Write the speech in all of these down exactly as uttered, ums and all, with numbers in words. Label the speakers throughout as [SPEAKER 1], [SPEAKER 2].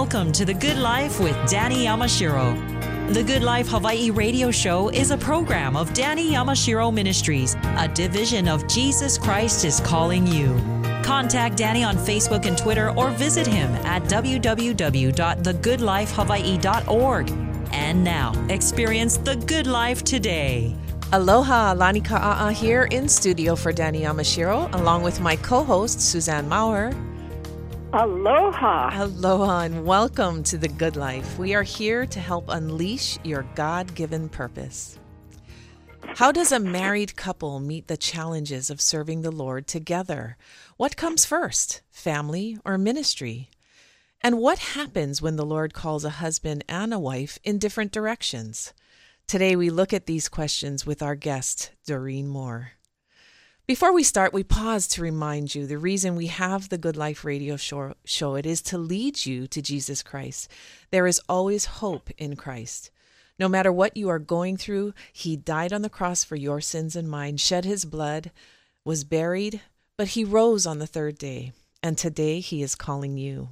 [SPEAKER 1] Welcome to The Good Life with Danny Yamashiro. The Good Life Hawaii radio show is a program of Danny Yamashiro Ministries, a division of Jesus Christ is Calling You. Contact Danny on Facebook and Twitter or visit him at w w w dot the good life hawaii dot org. And now, experience the good life today.
[SPEAKER 2] Aloha, Lani Ka'a'a here in studio for Danny Yamashiro, along with my co-host, Suzanne Maurer.
[SPEAKER 3] Aloha.
[SPEAKER 2] Aloha and welcome to The Good Life. We are here to help unleash your God-given purpose. How does a married couple meet the challenges of serving the Lord together? What comes first, family or ministry? And what happens when the Lord calls a husband and a wife in different directions? Today we look at these questions with our guest, Doreen Moore. Before we start, we pause to remind you the reason we have the Good Life radio show, show it is to lead you to Jesus Christ. There is always hope in Christ. No matter what you are going through, He died on the cross for your sins and mine, shed His blood, was buried, but He rose on the third day, and today He is calling you.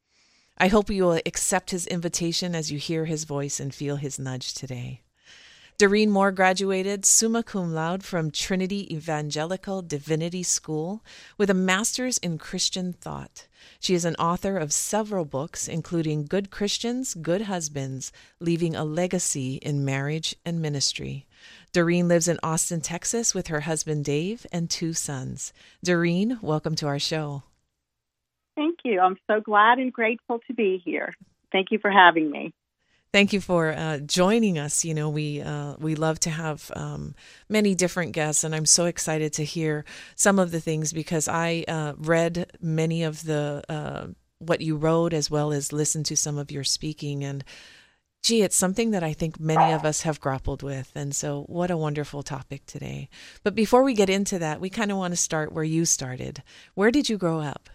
[SPEAKER 2] I hope you will accept His invitation as you hear His voice and feel His nudge today. Doreen Moore graduated summa cum laude from Trinity Evangelical Divinity School with a master's in Christian thought. She is an author of several books, including Good Christians, Good Husbands, Leaving a Legacy in Marriage and Ministry. Doreen lives in Austin, Texas with her husband Dave and two sons. Doreen, welcome to our show.
[SPEAKER 3] Thank you. I'm so glad and grateful to be here. Thank you for having me.
[SPEAKER 2] Thank you for uh, joining us. You know, we uh, we love to have um, many different guests, and I'm so excited to hear some of the things because I uh, read many of the uh, what you wrote as well as listened to some of your speaking. And gee, it's something that I think many of us have grappled with. And so what a wonderful topic today. But before we get into that, we kind of want to start where you started. Where did you grow up?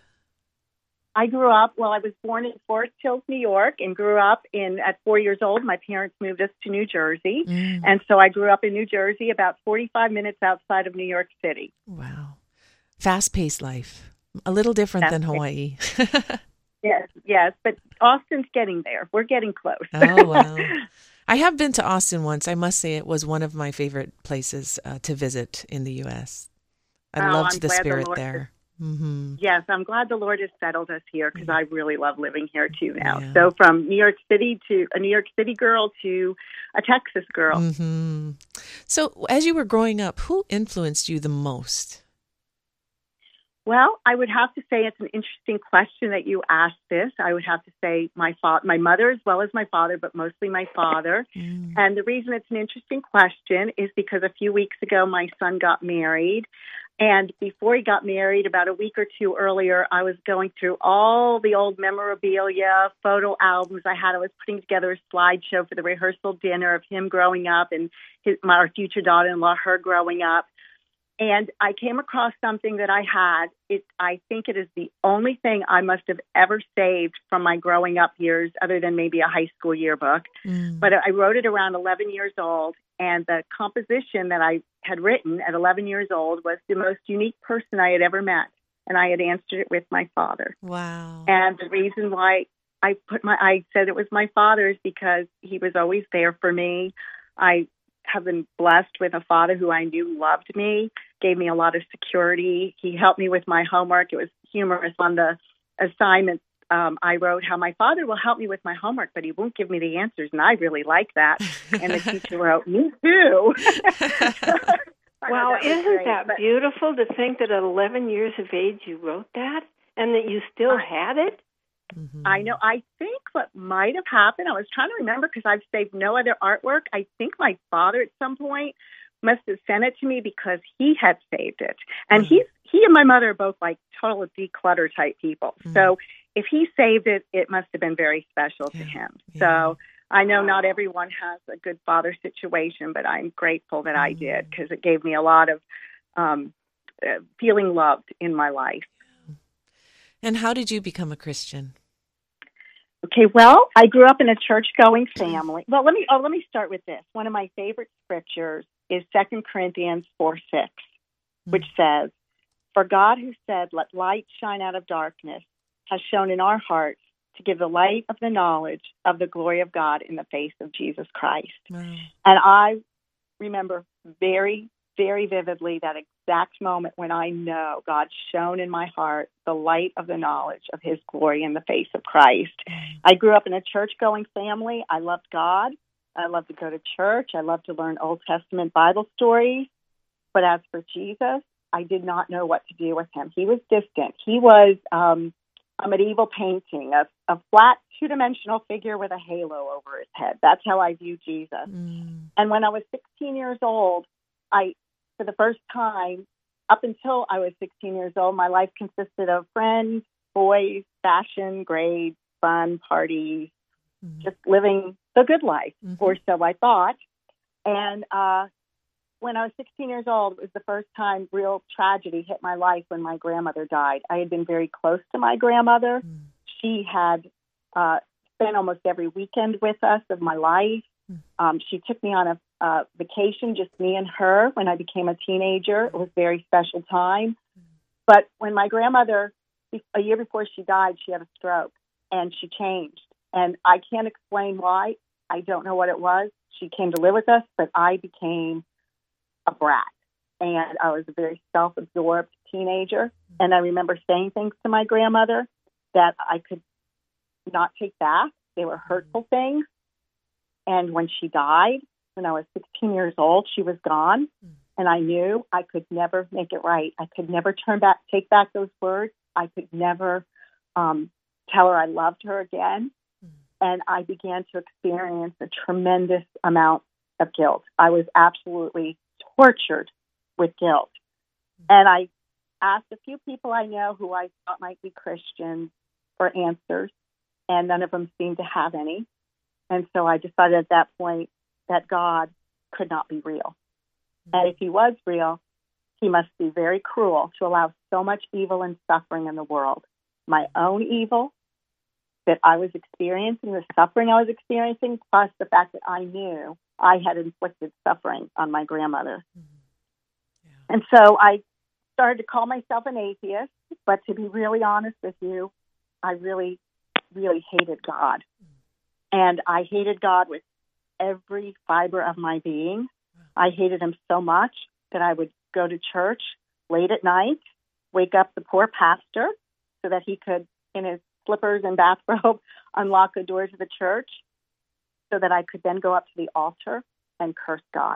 [SPEAKER 3] I grew up, well, I was born in Forest Hills, New York, and grew up in, at four years old, my parents moved us to New Jersey. Mm. And so I grew up in New Jersey, about forty-five minutes outside of New York City.
[SPEAKER 2] Wow. Fast-paced life. A little different Fast than Hawaii.
[SPEAKER 3] Yes, yes, but Austin's getting there. We're getting close.
[SPEAKER 2] Oh, wow. I have been to Austin once. I must say it was one of my favorite places uh, to visit in the U S. I
[SPEAKER 3] oh,
[SPEAKER 2] loved
[SPEAKER 3] I'm
[SPEAKER 2] the spirit
[SPEAKER 3] the
[SPEAKER 2] there. Mm-hmm.
[SPEAKER 3] Yes, I'm glad the Lord has settled us here because I really love living here too now.
[SPEAKER 2] Yeah.
[SPEAKER 3] So from New York City to a New York City girl to a Texas girl.
[SPEAKER 2] Mm-hmm. So as you were growing up, who influenced you the most?
[SPEAKER 3] Well, I would have to say it's an interesting question that you asked this. I would have to say my fa- my mother as well as my father, but mostly my father. Mm. And the reason it's an interesting question is because a few weeks ago my son got married. And before he got married, about a week or two earlier, I was going through all the old memorabilia, photo albums I had. I was putting together a slideshow for the rehearsal dinner of him growing up and his, my our future daughter-in-law, her growing up. And I came across something that I had. It, I think it is the only thing I must have ever saved from my growing up years, other than maybe a high school yearbook. Mm. But I wrote it around eleven years old. And the composition that I had written at eleven years old was the most unique person I had ever met. And I had answered it with my father.
[SPEAKER 2] Wow.
[SPEAKER 3] And the reason why I put my, I said it was my father is because he was always there for me. I have been blessed with a father who I knew loved me, gave me a lot of security. He helped me with my homework. It was humorous on the assignments. Um, I wrote how my father will help me with my homework, but he won't give me the answers, and I really like that. And the teacher wrote, me too.
[SPEAKER 4] Well,
[SPEAKER 3] that
[SPEAKER 4] isn't
[SPEAKER 3] great,
[SPEAKER 4] that
[SPEAKER 3] but,
[SPEAKER 4] beautiful to think that at eleven years of age you wrote that and that you still I, had it?
[SPEAKER 3] Mm-hmm. I know. I think what might have happened, I was trying to remember because I've saved no other artwork. I think my father at some point must have sent it to me because he had saved it. And mm-hmm. he's, he and my mother are both like total declutter type people. Mm-hmm. So if he saved it, it must have been very special yeah. to him. Yeah. So I know not everyone has a good father situation, but I'm grateful that mm-hmm. I did because it gave me a lot of um, uh, feeling loved in my life.
[SPEAKER 2] And how did you become a Christian?
[SPEAKER 3] Okay, well, I grew up in a church-going family. Well, let me oh, let me start with this. One of my favorite scriptures is Second Corinthians four six, mm-hmm. which says, "For God who said, 'Let light shine out of darkness,' has shown in our hearts to give the light of the knowledge of the glory of God in the face of Jesus Christ.
[SPEAKER 2] Wow.
[SPEAKER 3] And I remember very, very vividly that exact moment when I know God shone in my heart the light of the knowledge of his glory in the face of Christ. I grew up in a church-going family. I loved God. I loved to go to church. I loved to learn Old Testament Bible stories. But as for Jesus, I did not know what to do with him. He was distant. He was um, a medieval painting, a, a flat two-dimensional figure with a halo over his head. That's how I view Jesus.
[SPEAKER 2] Mm.
[SPEAKER 3] And when I was sixteen years old, I, for the first time, up until I was sixteen years old, my life consisted of friends, boys, fashion, grades, fun, parties,
[SPEAKER 2] Mm.
[SPEAKER 3] just living the good life,
[SPEAKER 2] Mm-hmm.
[SPEAKER 3] or so I thought. And uh, when I was sixteen years old, it was the first time real tragedy hit my life when my grandmother died. I had been very close to my grandmother.
[SPEAKER 2] Mm.
[SPEAKER 3] She had uh, spent almost every weekend with us of my life.
[SPEAKER 2] Mm.
[SPEAKER 3] Um, she took me on a uh, vacation, just me and her, when I became a teenager. It was a very special time. But when my grandmother, a year before she died, she had a stroke, and she changed. And I can't explain why. I don't know what it was. She came to live with us, but I became a brat. And I was a very self-absorbed teenager. And I remember saying things to my grandmother that I could not take back. They were hurtful things. And when she died, when I was sixteen years old, she was gone. And I knew I could never make it right. I could never turn back, take back those words. I could never um, tell her I loved her again. And I began to experience a tremendous amount of guilt. I was absolutely tortured with guilt. And I asked a few people I know who I thought might be Christians for answers, and none of them seemed to have any. And so I decided at that point that God could not be real. And if he was real, he must be very cruel to allow so much evil and suffering in the world. My own evil that I was experiencing, the suffering I was experiencing, plus the fact that I knew I had inflicted suffering on my grandmother.
[SPEAKER 2] Mm-hmm. Yeah.
[SPEAKER 3] And so I started to call myself an atheist, but to be really honest with you, I really, really hated God. And I hated God with every fiber of my being. I hated him so much that I would go to church late at night, wake up the poor pastor so that he could, in his slippers and bathrobe, unlock the doors of the church so that I could then go up to the altar and curse God.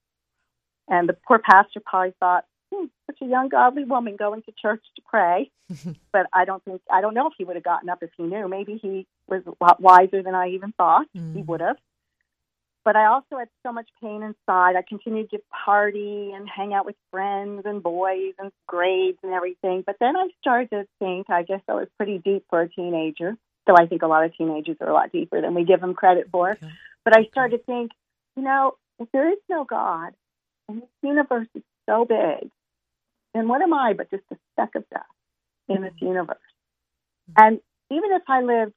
[SPEAKER 3] And the poor pastor probably thought, hmm, such a young godly woman going to church to pray. But I don't think, I don't know if he would have gotten up if he knew. Maybe he was a lot wiser than I even thought mm. he would have. But I also had so much pain inside. I continued to party and hang out with friends and boys and grades and everything. But then I started to think, I guess I was pretty deep for a teenager, though I think a lot of teenagers are a lot deeper than we give them credit for. Okay. But I started to think, you know, if there is no God and this universe is so big, then what am I but just a speck of dust in this universe? And even if I lived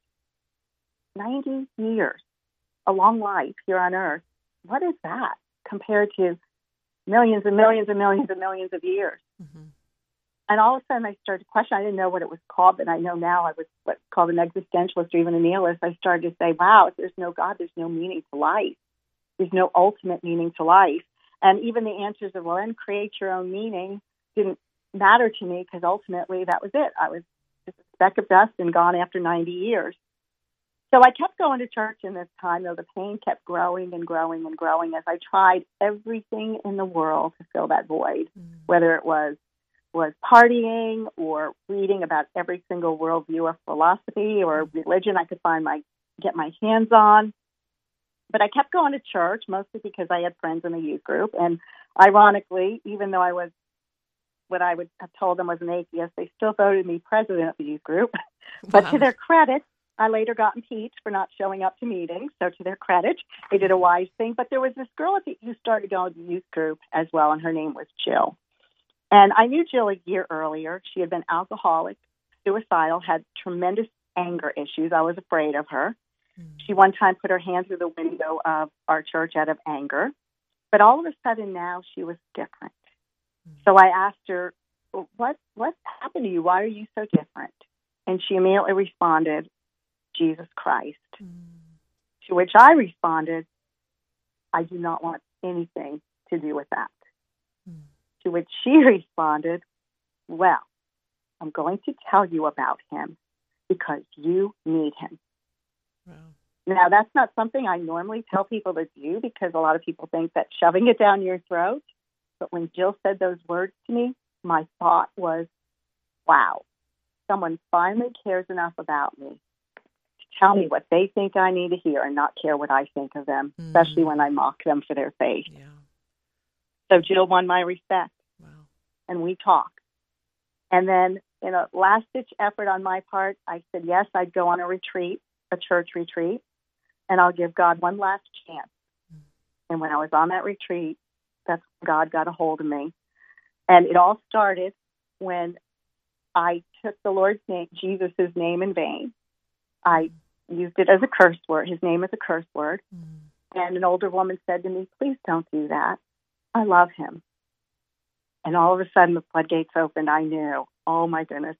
[SPEAKER 3] ninety years, a long life here on earth, what is that compared to millions and millions and millions and millions of years? Mm-hmm. And all of a sudden I started to question. I didn't know what it was called, but I know now I was what's called an existentialist or even a nihilist. I started to say, wow, if there's no God, there's no meaning to life. There's no ultimate meaning to life. And even the answers of, well, then create your own meaning didn't matter to me because ultimately that was it. I was just a speck of dust and gone after ninety years. So I kept going to church in this time, though the pain kept growing and growing and growing as I tried everything in the world to fill that void, mm. whether it was was partying or reading about every single worldview of philosophy or religion I could find my get my hands on. But I kept going to church, mostly because I had friends in the youth group. And ironically, even though I was what I would have told them was an atheist, they still voted me president of the youth group. But wow. To their credit, I later got impeached for not showing up to meetings. So to their credit, they did a wise thing. But there was this girl at the, who started going to the youth group as well, and her name was Jill. And I knew Jill a year earlier. She had been alcoholic, suicidal, had tremendous anger issues. I was afraid of her. Mm. She one time put her hand through the window of our church out of anger. But all of a sudden now she was different. Mm. So I asked her, well, what, what happened to you? Why are you so different? And she immediately responded, Jesus Christ. Mm. To which I responded, I do not want anything to do with that. Mm. To which she responded, well, I'm going to tell you about him because you need him. Wow. Now, that's not something I normally tell people to do because a lot of people think that shoving it down your throat. But when Jill said those words to me, my thought was, wow, someone finally cares enough about me to tell me what they think I need to hear and not care what I think of them, mm. especially when I mock them for their faith. Yeah. So Jill won my respect, wow. and we talked. And then in a last-ditch effort on my part, I said, yes, I'd go on a retreat, a church retreat, and I'll give God one last chance. Mm. And when I was on that retreat, that's when God got a hold of me. And it all started when I took the Lord's name, Jesus' name in vain. I used it as a curse word, his name is a curse word. Mm. And an older woman said to me, please don't do that. I love him. And all of a sudden the floodgates opened. I knew, oh my goodness,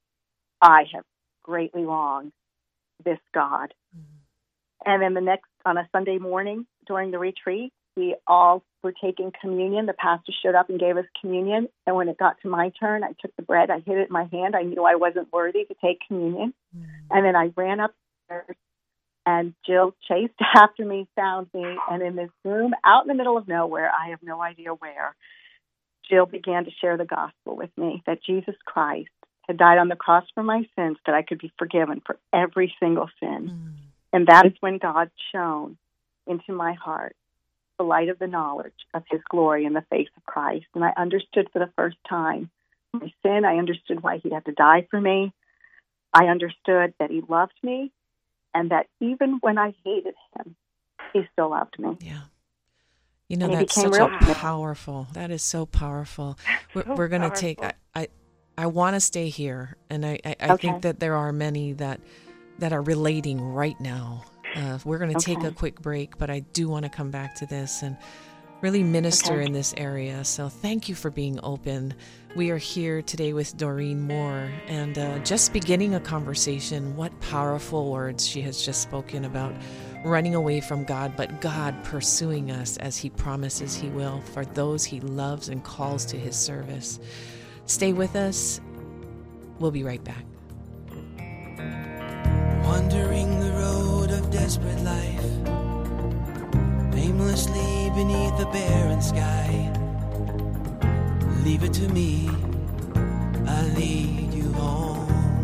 [SPEAKER 3] I have greatly wronged this God. Mm. And then the next, on a Sunday morning during the retreat, we all were taking communion. The pastor showed up and gave us communion. And when it got to my turn, I took the bread, I hid it in my hand. I knew I wasn't worthy to take communion. Mm. And then I ran upstairs, and Jill chased after me, found me, and in this room out in the middle of nowhere, I have no idea where, Jill began to share the gospel with me, that Jesus Christ had died on the cross for my sins, that I could be forgiven for every single sin. Mm. And that is when God shone into my heart the light of the knowledge of his glory in the face of Christ. And I understood for the first time my sin. I understood why he had to die for me. I understood that he loved me, and that even when I hated him, he still loved me.
[SPEAKER 2] Yeah. You know, that's such a powerful, that is so powerful. We're, so we're going to take, I, I, I want to stay here. And I, I, I okay. think that there are many that, that are relating right now. Uh, we're going to okay. take a quick break, but I do want to come back to this and really minister okay. in this area. So thank you for being open. We are here today with Doreen Moore, and uh, just beginning a conversation. What powerful words she has just spoken about running away from God, but God pursuing us as he promises he will for those he loves and calls to his service. Stay with us. We'll be right back.
[SPEAKER 5] Wandering the road of desperate life, aimlessly beneath a barren sky. Leave it to me, I'll lead you home.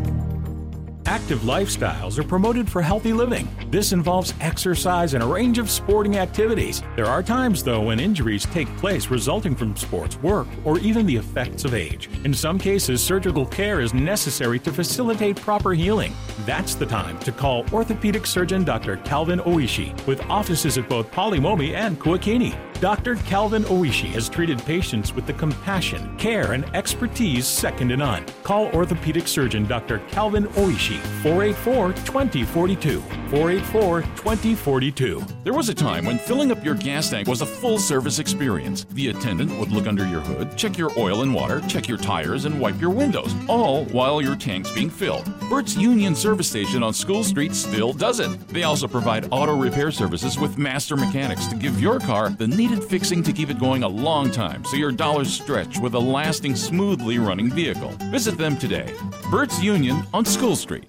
[SPEAKER 6] Active lifestyles are promoted for healthy living. This involves exercise and a range of sporting activities. There are times, though, when injuries take place resulting from sports, work, or even the effects of age. In some cases, surgical care is necessary to facilitate proper healing. That's the time to call orthopedic surgeon Doctor Calvin Oishi, with offices at both Polimomi and Kuakini. Doctor Calvin Oishi has treated patients with the compassion, care, and expertise second to none. Call orthopedic surgeon Doctor Calvin Oishi, four eight four, two zero four two, four eight four, two zero four two.
[SPEAKER 7] There was a time when filling up your gas tank was a full-service experience. The attendant would look under your hood, check your oil and water, check your tires, and wipe your windows, all while your tank's being filled. Burt's Union Service Station on School Street still does it. They also provide auto repair services with master mechanics to give your car the needed fixing to keep it going a long time so your dollars stretch with a lasting, smoothly running vehicle. Visit them today. Burt's Union on School Street.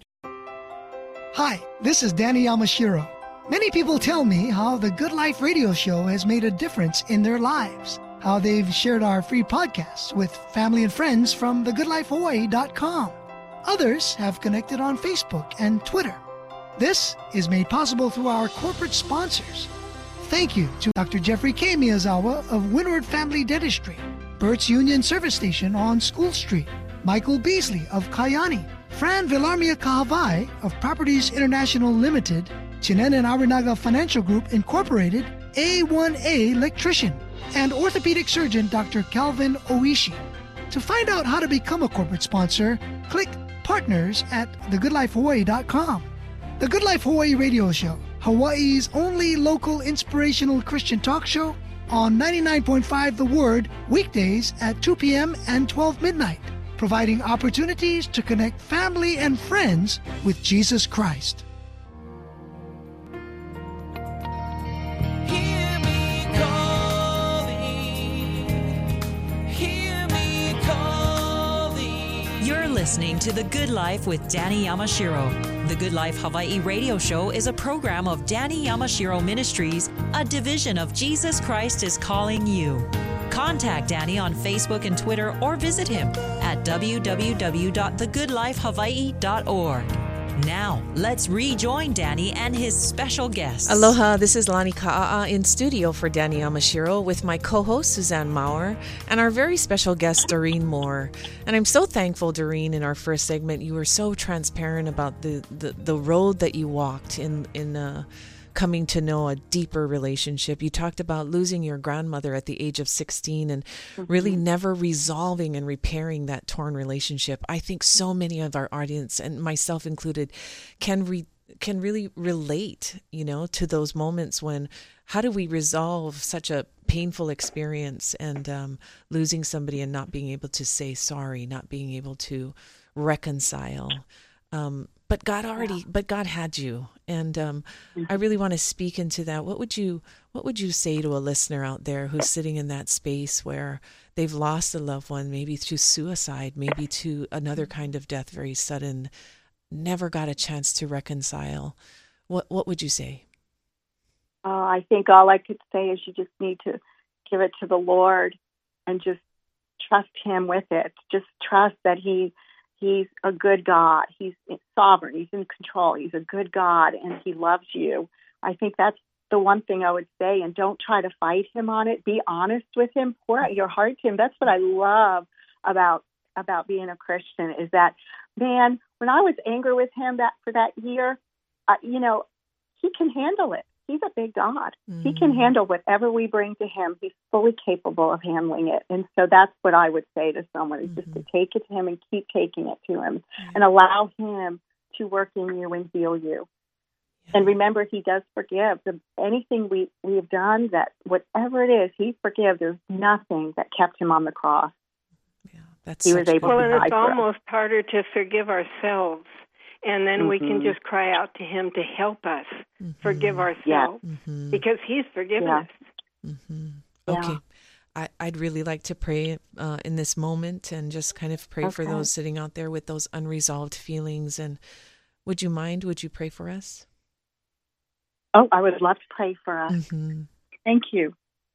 [SPEAKER 8] Hi, this is Danny Yamashiro. Many people tell me how the Good Life radio show has made a difference in their lives, how they've shared our free podcasts with family and friends from the good life hawaii dot com. Others have connected on Facebook and Twitter. This is made possible through our corporate sponsors. Thank you to Doctor Jeffrey K. Miyazawa of Windward Family Dentistry, Burt's Union Service Station on School Street, Michael Beasley of Kayani, Fran Villarmia Kahavai of Properties International Limited, Chinen and Arinaga Financial Group Incorporated, A one A Electrician, and orthopedic surgeon Doctor Calvin Oishi. To find out how to become a corporate sponsor, click Partners at the good life hawaii dot com. The Good Life Hawaii Radio Show, Hawaii's only local inspirational Christian talk show, on ninety-nine point five The Word, weekdays at two p.m. and twelve midnight, providing opportunities to connect family and friends with Jesus Christ.
[SPEAKER 1] listening to The Good Life with Danny Yamashiro. The Good Life Hawaii radio show is a program of Danny Yamashiro Ministries, a division of Jesus Christ is Calling You. Contact Danny on Facebook and Twitter or visit him at w w w dot the good life hawaii dot org. Now, let's rejoin Danny and his special guests.
[SPEAKER 2] Aloha, this is Lani Ka'a'a in studio for Danny Yamashiro with my co-host Suzanne Maurer and our very special guest Doreen Moore. And I'm so thankful, Doreen, in our first segment, you were so transparent about the, the, the road that you walked in, in uh, coming to know a deeper relationship. You talked about losing your grandmother at the age of sixteen and mm-hmm. really never resolving and repairing that torn relationship. I think so many of our audience, and myself included, can re- can really relate, you know, to those moments when, how do we resolve such a painful experience and um, losing somebody and not being able to say sorry, not being able to reconcile. Um, but God already, yeah. but God had you. And um, mm-hmm. I really want to speak into that. What would you, what would you say to a listener out there who's sitting in that space where they've lost a loved one, maybe through suicide, maybe to another kind of death, very sudden, never got a chance to reconcile? What What would you say?
[SPEAKER 3] Uh, I think all I could say is you just need to give it to the Lord and just trust Him with it. Just trust that He. He's a good God. He's sovereign. He's in control. He's a good God, and He loves you. I think that's the one thing I would say, and don't try to fight Him on it. Be honest with Him. Pour out your heart to Him. That's what I love about about being a Christian is that, man, when I was angry with Him that for that year, uh, you know, He can handle it. He's a big God. Mm-hmm. He can handle whatever we bring to Him. He's fully capable of handling it. And so that's what I would say to someone is mm-hmm. just to take it to Him and keep taking it to Him yeah. and allow Him to work in you and heal you. Yeah. And remember, He does forgive. The, anything we, we have done, that whatever it is, He forgives. There's nothing that kept Him on the cross.
[SPEAKER 2] Yeah, that's
[SPEAKER 3] He was able
[SPEAKER 4] well,
[SPEAKER 3] to
[SPEAKER 4] and
[SPEAKER 3] die
[SPEAKER 4] it's
[SPEAKER 3] for
[SPEAKER 4] almost
[SPEAKER 3] us.
[SPEAKER 4] harder to forgive ourselves. And then mm-hmm. we can just cry out to Him to help us mm-hmm. forgive ourselves
[SPEAKER 3] yeah.
[SPEAKER 4] mm-hmm. because He's forgiven
[SPEAKER 3] yeah.
[SPEAKER 4] us.
[SPEAKER 2] Mm-hmm.
[SPEAKER 3] Yeah.
[SPEAKER 2] Okay. I, I'd really like to pray uh, in this moment and just kind of pray okay. for those sitting out there with those unresolved feelings. And would you mind? Would you pray for us?
[SPEAKER 3] Oh, I would love to pray for us.
[SPEAKER 2] Mm-hmm.
[SPEAKER 3] Thank you.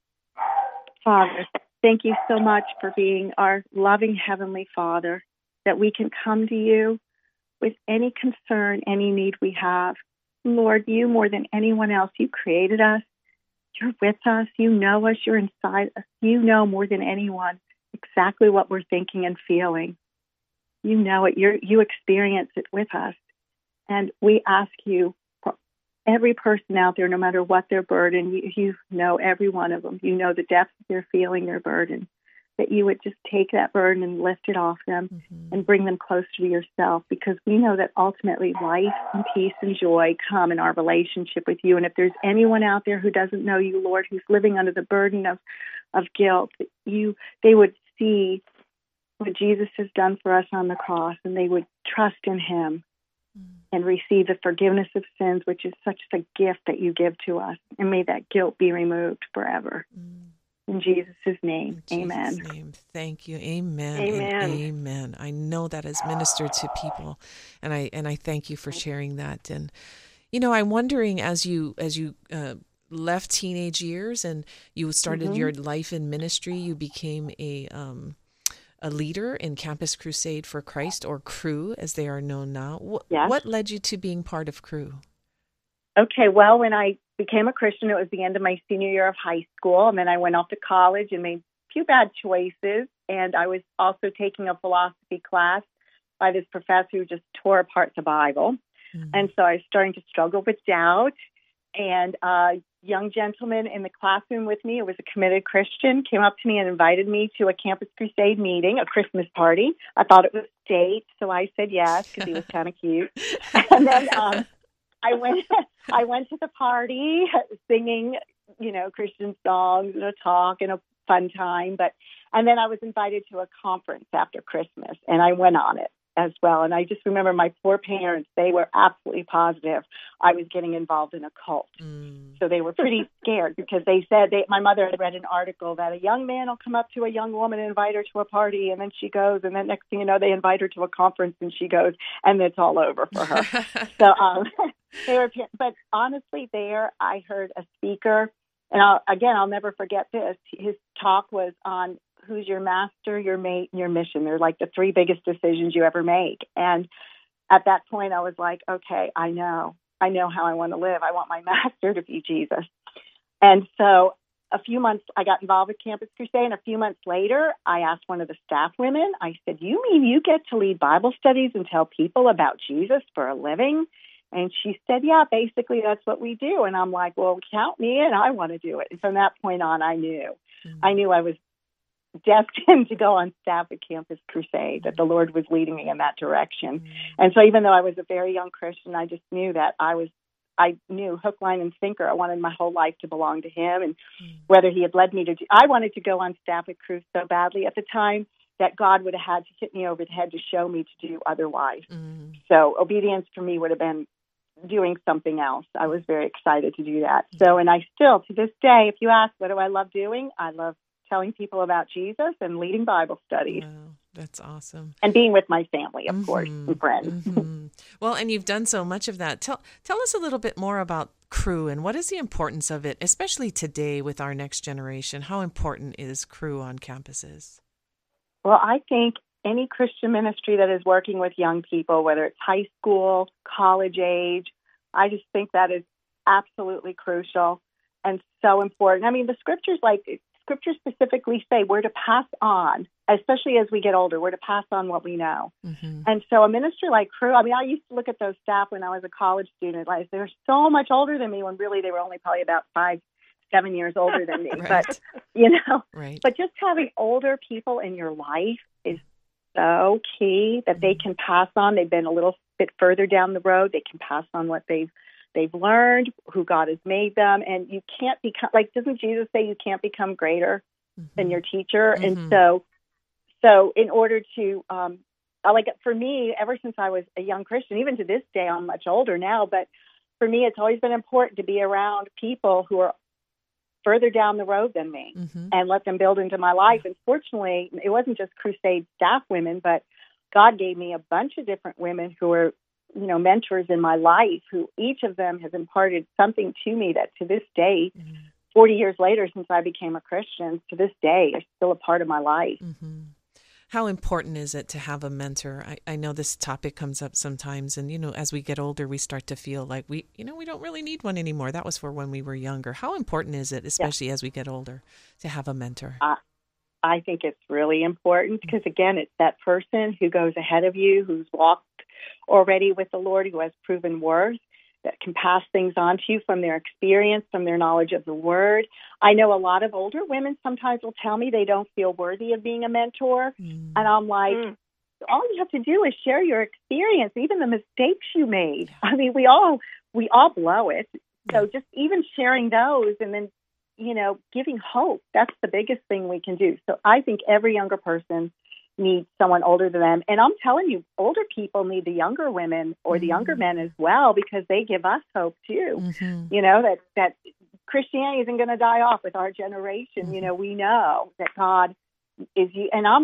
[SPEAKER 3] Father, thank you so much for being our loving Heavenly Father, that we can come to you with any concern, any need we have. Lord, you more than anyone else, you created us. You're with us. You know us. You're inside us. You know more than anyone exactly what we're thinking and feeling. You know it. You're, you experience it with us. And we ask you, for every person out there, no matter what their burden, you, you know every one of them. You know the depth of their feeling, their burden. That you would just take that burden and lift it off them mm-hmm. and bring them closer to yourself, because we know that ultimately life and peace and joy come in our relationship with you. And if there's anyone out there who doesn't know you, Lord, who's living under the burden of, of guilt, you they would see what Jesus has done for us on the cross, and they would trust in Him mm-hmm. and receive the forgiveness of sins, which is such a gift that you give to us. And may that guilt be removed forever. Mm-hmm. In Jesus' name,
[SPEAKER 2] In
[SPEAKER 3] amen.
[SPEAKER 2] Jesus' name, thank you, amen,
[SPEAKER 4] amen,
[SPEAKER 2] and amen. I know that has ministered to people, and I and I thank you for sharing that. And you know, I'm wondering as you as you uh, left teenage years and you started mm-hmm. your life in ministry, you became a um, a leader in Campus Crusade for Christ, or Cru as they are known now. What,
[SPEAKER 3] yes.
[SPEAKER 2] what led you to being part of Cru?
[SPEAKER 3] Okay, well, when I became a Christian, it was the end of my senior year of high school, and then I went off to college and made a few bad choices, and I was also taking a philosophy class by this professor who just tore apart the Bible, mm-hmm. and so I was starting to struggle with doubt, and a young gentleman in the classroom with me, who was a committed Christian, came up to me and invited me to a Campus Crusade meeting, a Christmas party. I thought it was state, so I said yes, because he was kind of cute, and then um, I went I went to the party singing, you know, Christian songs and a talk and a fun time. But and then I was invited to a conference after Christmas, and I went on it. as well. And I just remember my poor parents, they were absolutely positive I was getting involved in a cult. Mm. So they were pretty scared because they said, they, my mother had read an article that a young man will come up to a young woman and invite her to a party, and then she goes, and then next thing you know, they invite her to a conference, and she goes, and it's all over for her. so um, they were, but honestly, there I heard a speaker, and I'll, again, I'll never forget this. His talk was on who's your master, your mate, and your mission. They're like the three biggest decisions you ever make. And at that point, I was like, okay, I know. I know how I want to live. I want my master to be Jesus. And so a few months, I got involved with Campus Crusade, and a few months later, I asked one of the staff women, I said, you mean you get to lead Bible studies and tell people about Jesus for a living? And she said, yeah, basically that's what we do. And I'm like, well, count me in. I want to do it. And from that point on, I knew. Mm-hmm. I knew I was destined to go on staff at Campus Crusade, that the Lord was leading me in that direction. Mm-hmm. And so even though I was a very young Christian, I just knew that I was, I knew hook, line, and sinker. I wanted my whole life to belong to him. And mm-hmm. whether he had led me to do, I wanted to go on staff at Cruise so badly at the time that God would have had to hit me over the head to show me to do otherwise. Mm-hmm. So obedience for me would have been doing something else. I was very excited to do that. Mm-hmm. So, and I still, to this day, if you ask, what do I love doing? I love telling people about Jesus and leading Bible studies.
[SPEAKER 2] Wow, that's awesome.
[SPEAKER 3] And being with my family, of
[SPEAKER 2] mm-hmm.
[SPEAKER 3] course, and friends.
[SPEAKER 2] Mm-hmm. Well, and you've done so much of that. Tell tell us a little bit more about Cru and what is the importance of it, especially today with our next generation. How important is Cru on campuses?
[SPEAKER 3] Well, I think any Christian ministry that is working with young people, whether it's high school, college age, I just think that is absolutely crucial and so important. I mean, the scriptures, like scriptures specifically say we're to pass on, especially as we get older, we're to pass on what we know. Mm-hmm. And so a ministry like Cru, I mean, I used to look at those staff when I was a college student. Like, they were so much older than me when really they were only probably about five, seven years older than me.
[SPEAKER 2] Right.
[SPEAKER 3] But, you know,
[SPEAKER 2] right.
[SPEAKER 3] but just having older people in your life is so key that they can pass on. They've been a little bit further down the road. They can pass on what they've they've learned, who God has made them. And you can't become, like, doesn't Jesus say you can't become greater mm-hmm. than your teacher? Mm-hmm. And so, so in order to, um, like for me, ever since I was a young Christian, even to this day, I'm much older now, but for me, it's always been important to be around people who are further down the road than me mm-hmm. and let them build into my life. And fortunately, it wasn't just Crusade staff women, but God gave me a bunch of different women who were, you know, mentors in my life, who each of them has imparted something to me that to this day, mm-hmm. forty years later since I became a Christian, to this day, are still a part of my life.
[SPEAKER 2] Mm-hmm. How important is it to have a mentor? I, I know this topic comes up sometimes, and, you know, as we get older, we start to feel like we, you know, we don't really need one anymore. That was for when we were younger. How important is it, especially yeah. as we get older, to have a mentor?
[SPEAKER 3] Uh, I think it's really important because, again, it's that person who goes ahead of you, who's walked already with the Lord, who has proven worth, that can pass things on to you from their experience, from their knowledge of the Word. I know a lot of older women sometimes will tell me they don't feel worthy of being a mentor. Mm. And I'm like, mm. all you have to do is share your experience, even the mistakes you made. Yeah. I mean, we all we all blow it. So just even sharing those and then, you know, giving hope, that's the biggest thing we can do. So I think every younger person needs someone older than them. And I'm telling you, older people need the younger women or the younger men as well, because they give us hope too. Mm-hmm. You know, that, that Christianity isn't going to die off with our generation. Mm-hmm. You know, we know that God is, and I'm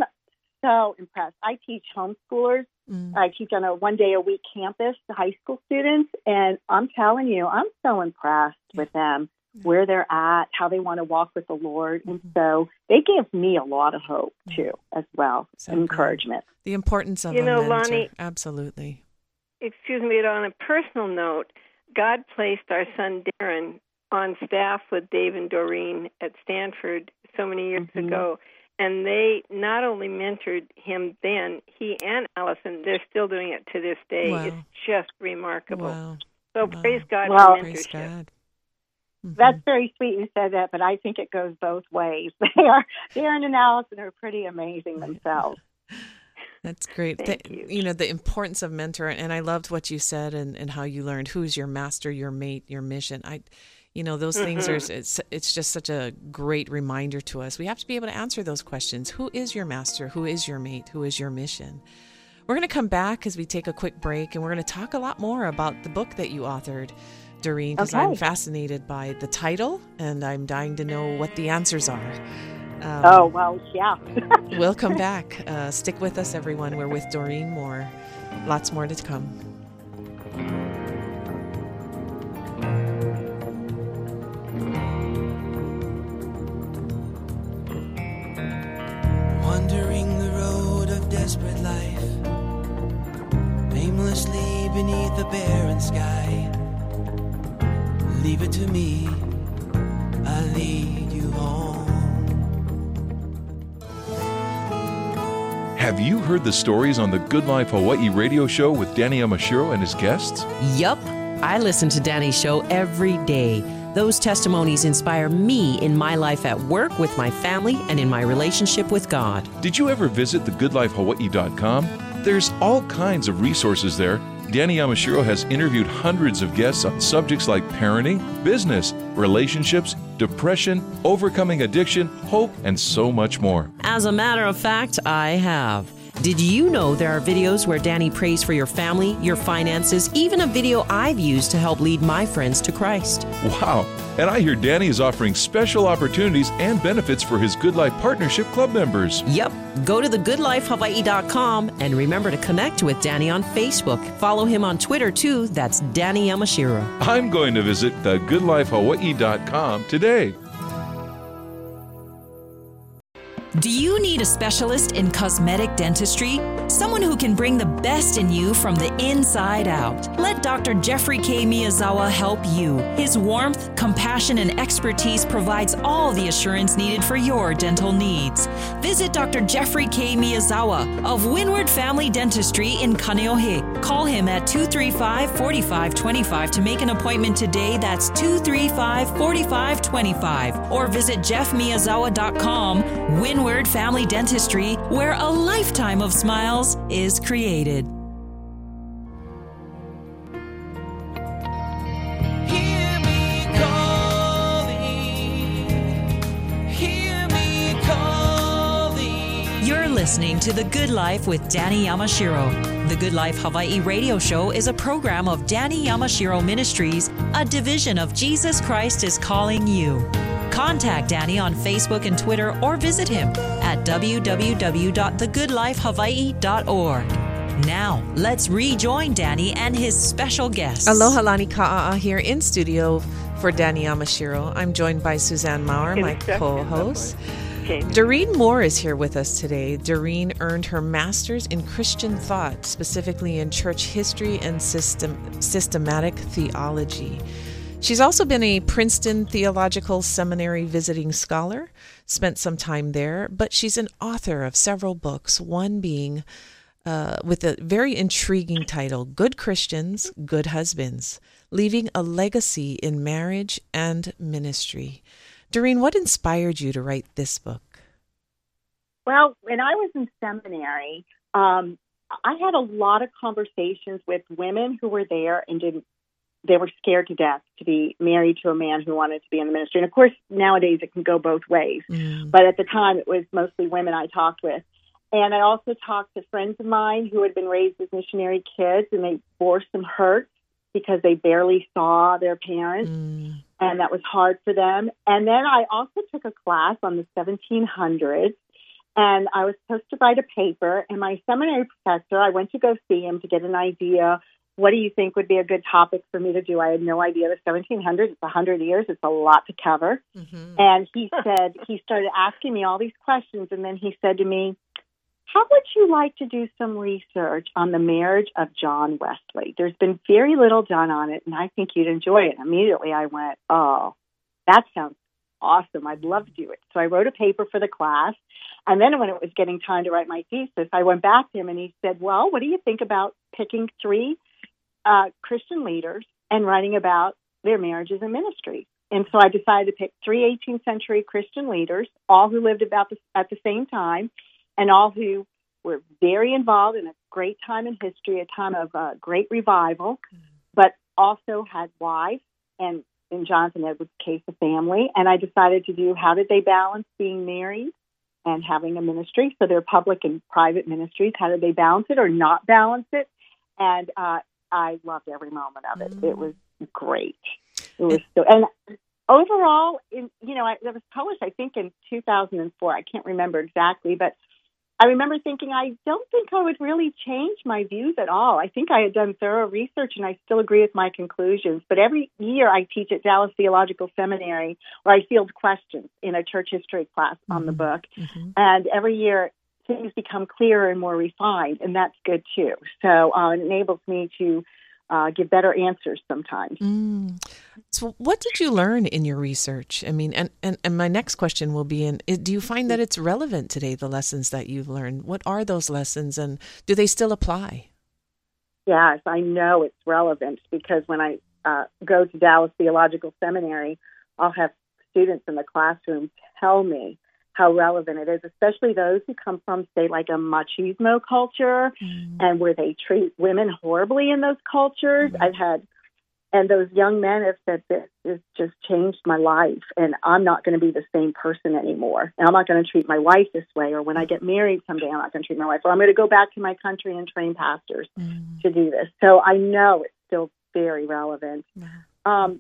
[SPEAKER 3] so impressed. I teach homeschoolers. Mm-hmm. I teach on a one day a week campus to high school students. And I'm telling you, I'm so impressed yeah. with them, where they're at, how they want to walk with the Lord. And so they give me a lot of hope, too, as well, so and encouragement.
[SPEAKER 2] The importance of
[SPEAKER 4] you know,
[SPEAKER 2] a mentor.
[SPEAKER 4] Lonnie,
[SPEAKER 2] absolutely.
[SPEAKER 4] Excuse me, on a personal note, God placed our son Darren on staff with Dave and Doreen at Stanford so many years mm-hmm. ago, and they not only mentored him then, he and Allison, they're still doing it to this day. Wow. It's just remarkable. Wow. So wow. praise God
[SPEAKER 3] wow.
[SPEAKER 4] for mentorship.
[SPEAKER 2] Praise God.
[SPEAKER 3] Mm-hmm. That's very sweet you said that, but I think it goes both ways. They are, Darren and Allison are pretty amazing themselves.
[SPEAKER 2] That's great.
[SPEAKER 4] Thank
[SPEAKER 2] the,
[SPEAKER 4] you.
[SPEAKER 2] you know, the importance of mentor, and I loved what you said and, and how you learned who's your master, your mate, your mission. I, you know, those mm-hmm. things are, it's, it's just such a great reminder to us. We have to be able to answer those questions. Who is your master? Who is your mate? Who is your mission? We're going to come back as we take a quick break, and we're going to talk a lot more about the book that you authored, Doreen, because
[SPEAKER 3] Okay.
[SPEAKER 2] I'm fascinated by the title, and I'm dying to know what the answers are. Um,
[SPEAKER 3] Oh, well, yeah.
[SPEAKER 2] We'll come back. Uh, stick with us, everyone. We're with Doreen Moore. Lots more to come.
[SPEAKER 5] Wandering the road of desperate life, aimlessly beneath a barren sky. Leave it to me, I lead you home.
[SPEAKER 7] Have you heard the stories on the Good Life Hawaii radio show with Danny Yamashiro and his guests?
[SPEAKER 9] Yup, I listen to Danny's show every day. Those testimonies inspire me in my life at work, with my family, and in my relationship with God.
[SPEAKER 7] Did you ever visit the good life hawaii dot com? There's all kinds of resources there. Danny Yamashiro has interviewed hundreds of guests on subjects like parenting, business, relationships, depression, overcoming addiction, hope, and so much more.
[SPEAKER 9] As a matter of fact, I have. Did you know there are videos where Danny prays for your family, your finances, even a video I've used to help lead my friends to Christ?
[SPEAKER 7] Wow. And I hear Danny is offering special opportunities and benefits for his Good Life Partnership Club members.
[SPEAKER 9] Yep. Go to the good life hawaii dot com and remember to connect with Danny on Facebook. Follow him on Twitter too. That's Danny Yamashiro.
[SPEAKER 7] I'm going to visit the good life hawaii dot com today.
[SPEAKER 1] Do you need a specialist in cosmetic dentistry? Someone who can bring the best in you from the inside out. Let Doctor Jeffrey K. Miyazawa help you. His warmth, compassion, and expertise provides all the assurance needed for your dental needs. Visit Doctor Jeffrey K. Miyazawa of Windward Family Dentistry in Kaneohe. Call him at two three five, four five two five to make an appointment today. That's two three five, four five two five. Or visit jeff miyazawa dot com. Windward Family Dentistry, where a lifetime of smiles is created.
[SPEAKER 5] Hear me calling, hear me calling.
[SPEAKER 1] You're listening to The Good Life with Danny Yamashiro. The Good Life Hawaii radio show is a program of Danny Yamashiro Ministries, a division of Jesus Christ is Calling You. Contact Danny on Facebook and Twitter, or visit him at w w w dot the good life hawaii dot org. Now, let's rejoin Danny and his special guests.
[SPEAKER 2] Aloha Lani Ka'a'a here in studio for Danny Yamashiro. I'm joined by Suzanne Maurer, my co-host.
[SPEAKER 4] Okay.
[SPEAKER 2] Doreen Moore is here with us today. Doreen earned her master's in Christian thought, specifically in church history and system, systematic theology. She's also been a Princeton Theological Seminary visiting scholar, spent some time there, but she's an author of several books, one being uh, with a very intriguing title, Good Christians, Good Husbands, Leaving a Legacy in Marriage and Ministry. Doreen, what inspired you to write this book?
[SPEAKER 3] Well, when I was in seminary, um, I had a lot of conversations with women who were there and didn't they were scared to death to be married to a man who wanted to be in the ministry. And of course, nowadays it can go both ways. Mm. But at the time, it was mostly women I talked with. And I also talked to friends of mine who had been raised as missionary kids, and they bore some hurt because they barely saw their parents, mm. and that was hard for them. And then I also took a class on the seventeen hundreds, and I was supposed to write a paper. And my seminary professor, I went to go see him to get an idea. What do you think would be a good topic for me to do? I had no idea. The seventeen hundreds, it's one hundred years. It's a lot to cover. Mm-hmm. And he said, he started asking me all these questions. And then he said to me, how would you like to do some research on the marriage of John Wesley? There's been very little done on it, and I think you'd enjoy it. Immediately I went, oh, that sounds awesome. I'd love to do it. So I wrote a paper for the class. And then when it was getting time to write my thesis, I went back to him and he said, well, what do you think about picking three Uh, Christian leaders and writing about their marriages and ministry? And so I decided to pick three eighteenth century Christian leaders, all who lived about the, at the same time, and all who were very involved in a great time in history, a time of uh, great revival, but also had wives, and in Jonathan Edwards' case, a family. And I decided to do how did they balance being married and having a ministry. So they're public and private ministries. How did they balance it or not balance it? And uh, I loved every moment of it. Mm. It was great. It was so, and overall, in, you know, I, it was published, I think, in two thousand four. I can't remember exactly, but I remember thinking, I don't think I would really change my views at all. I think I had done thorough research, and I still agree with my conclusions. But every year I teach at Dallas Theological Seminary, where I field questions in a church history class mm-hmm. on the book. Mm-hmm. And every year things become clearer and more refined, and that's good too. So uh, it enables me to Uh, give better answers sometimes.
[SPEAKER 2] Mm. So what did you learn in your research? I mean, and, and, and my next question will be, in, do you find that it's relevant today, the lessons that you've learned? What are those lessons, and do they still apply?
[SPEAKER 3] Yes, I know it's relevant, because when I uh, go to Dallas Theological Seminary, I'll have students in the classroom tell me how relevant it is, especially those who come from, say, like a machismo culture mm. and where they treat women horribly in those cultures. Mm. I've had, and those young men have said, this has just changed my life, and I'm not going to be the same person anymore. And I'm not going to treat my wife this way, or when I get married someday, I'm not going to treat my wife, or I'm going to go back to my country and train pastors mm. to do this. So I know it's still very relevant. Mm. Um,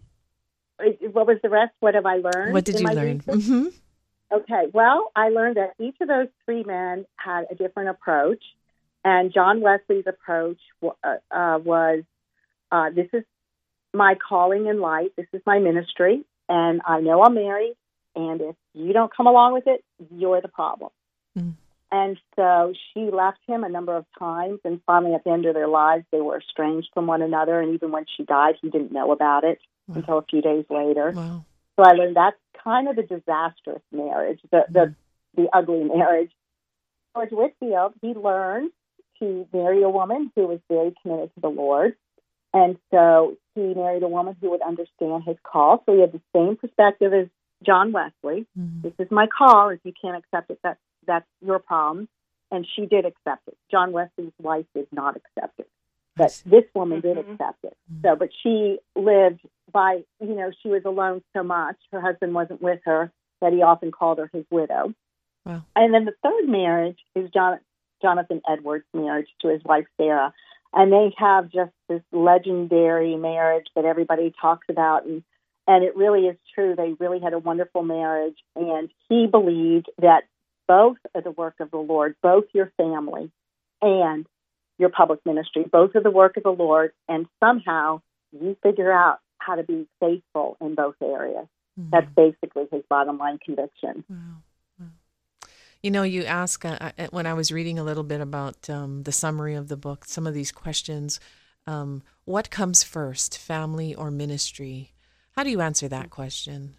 [SPEAKER 3] what was the rest? What have I learned?
[SPEAKER 2] What did you learn? Mm-hmm.
[SPEAKER 3] Okay, well, I learned that each of those three men had a different approach, and John Wesley's approach uh, uh, was, uh, this is my calling in life, this is my ministry, and I know I'm married, and if you don't come along with it, you're the problem. Mm. And so she left him a number of times, and finally at the end of their lives, they were estranged from one another, and even when she died, he didn't know about it wow. until a few days later.
[SPEAKER 2] Wow.
[SPEAKER 3] So I learned that's kind of the disastrous marriage, the the, the ugly marriage. George Whitefield, he learned to marry a woman who was very committed to the Lord. And so he married a woman who would understand his call. So he had the same perspective as John Wesley. Mm-hmm. This is my call. If you can't accept it, that, that's your problem. And she did accept it. John Wesley's wife did not accept it. But this woman did accept it. So, but she lived by, you know, she was alone so much. Her husband wasn't with her, that he often called her his widow.
[SPEAKER 2] Wow.
[SPEAKER 3] And then the third marriage is John, Jonathan Edwards' marriage to his wife, Sarah. And they have just this legendary marriage that everybody talks about. And, and it really is true. They really had a wonderful marriage. And he believed that both are the work of the Lord, both your family and your public ministry, both are the work of the Lord, and somehow you figure out how to be faithful in both areas. Mm-hmm. That's basically his bottom line conviction.
[SPEAKER 2] Wow. Wow. You know, you ask, uh, when I was reading a little bit about um, the summary of the book, some of these questions, um, what comes first, family or ministry? How do you answer that question?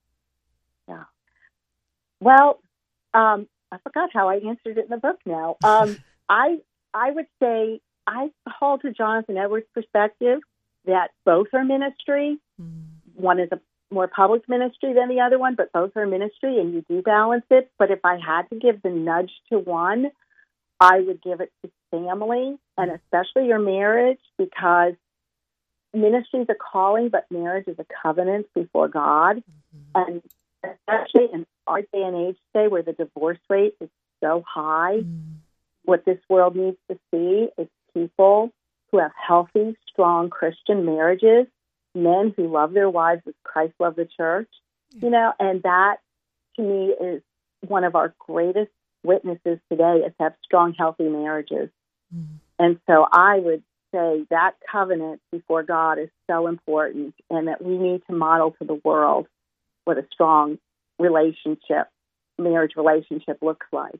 [SPEAKER 3] Yeah. Well, um, I forgot how I answered it in the book now. Um, I I would say I hold to Jonathan Edwards' perspective that both are ministry. Mm. One is a more public ministry than the other one, but both are ministry, and you do balance it. But if I had to give the nudge to one, I would give it to family, and especially your marriage, because ministry is a calling, but marriage is a covenant before God. Mm-hmm. And especially in our day and age today, where the divorce rate is so high, mm. what this world needs to see is people who have healthy, strong Christian marriages, men who love their wives as Christ loved the church, you know, and that to me is one of our greatest witnesses today, is to have strong, healthy marriages. Mm. And so I would say that covenant before God is so important, and that we need to model to the world what a strong relationship, marriage relationship looks like.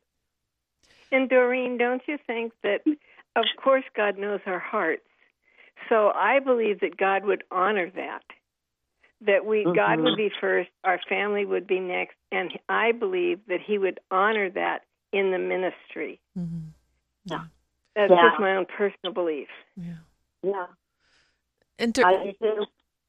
[SPEAKER 4] And Doreen, don't you think that, of course, God knows our hearts. So I believe that God would honor that, that we mm-hmm. God would be first, our family would be next, and I believe that he would honor that in the ministry.
[SPEAKER 2] Mm-hmm.
[SPEAKER 3] Yeah.
[SPEAKER 4] That's
[SPEAKER 3] yeah.
[SPEAKER 4] just my own personal belief.
[SPEAKER 2] Yeah.
[SPEAKER 3] Yeah.
[SPEAKER 2] And Dur-
[SPEAKER 3] I do.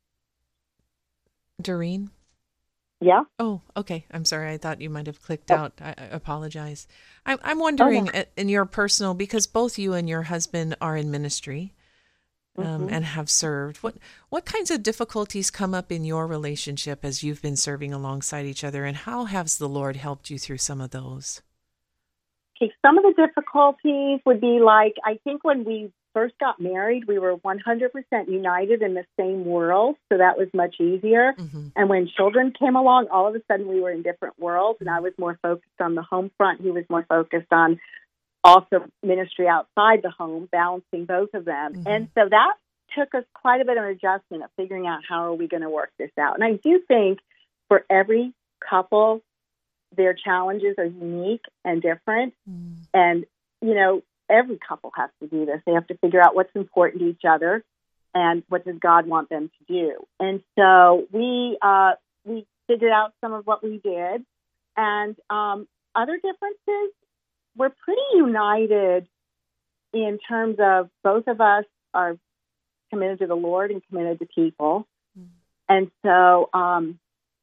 [SPEAKER 2] Doreen?
[SPEAKER 3] Yeah.
[SPEAKER 2] Oh, okay. I'm sorry. I thought you might have clicked oh. out. I, I apologize. I, I'm wondering, oh, no. in your personal, because both you and your husband are in ministry, um,
[SPEAKER 3] Mm-hmm.
[SPEAKER 2] and have served. What what kinds of difficulties come up in your relationship as you've been serving alongside each other, and how has the Lord helped you through some of those?
[SPEAKER 3] Okay, some of the difficulties would be like, I think when we first got married, we were one hundred percent united in the same world, so that was much easier.
[SPEAKER 2] Mm-hmm.
[SPEAKER 3] And when children came along, all of a sudden we were in different worlds, and I was more focused on the home front. He was more focused on also ministry outside the home, balancing both of them.
[SPEAKER 2] Mm-hmm.
[SPEAKER 3] And so that took us quite a bit of adjustment of figuring out how are we going to work this out. And I do think for every couple, their challenges are unique and different.
[SPEAKER 2] Mm.
[SPEAKER 3] And, you know, every couple has to do this. They have to figure out what's important to each other and what does God want them to do. And so we uh, we figured out some of what we did. And um, other differences, we're pretty united in terms of both of us are committed to the Lord and committed to people. Mm. And so um,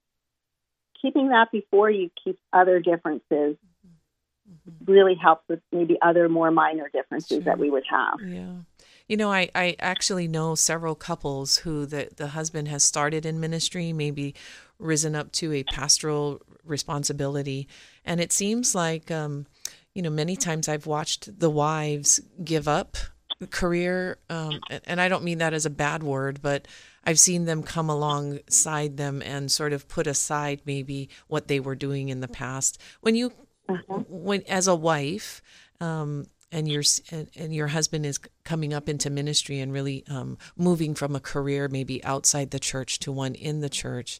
[SPEAKER 3] keeping that before you keeps other differences mm-hmm. really helps with maybe other more minor differences sure. that we would have.
[SPEAKER 2] Yeah. You know, I, I actually know several couples who the, the husband has started in ministry, maybe risen up to a pastoral responsibility. And it seems like, um, you know, many times I've watched the wives give up career, um, and I don't mean that as a bad word, but I've seen them come alongside them and sort of put aside maybe what they were doing in the past. When you, uh-huh. when as a wife, um, and your and, and your husband is coming up into ministry and really um, moving from a career maybe outside the church to one in the church,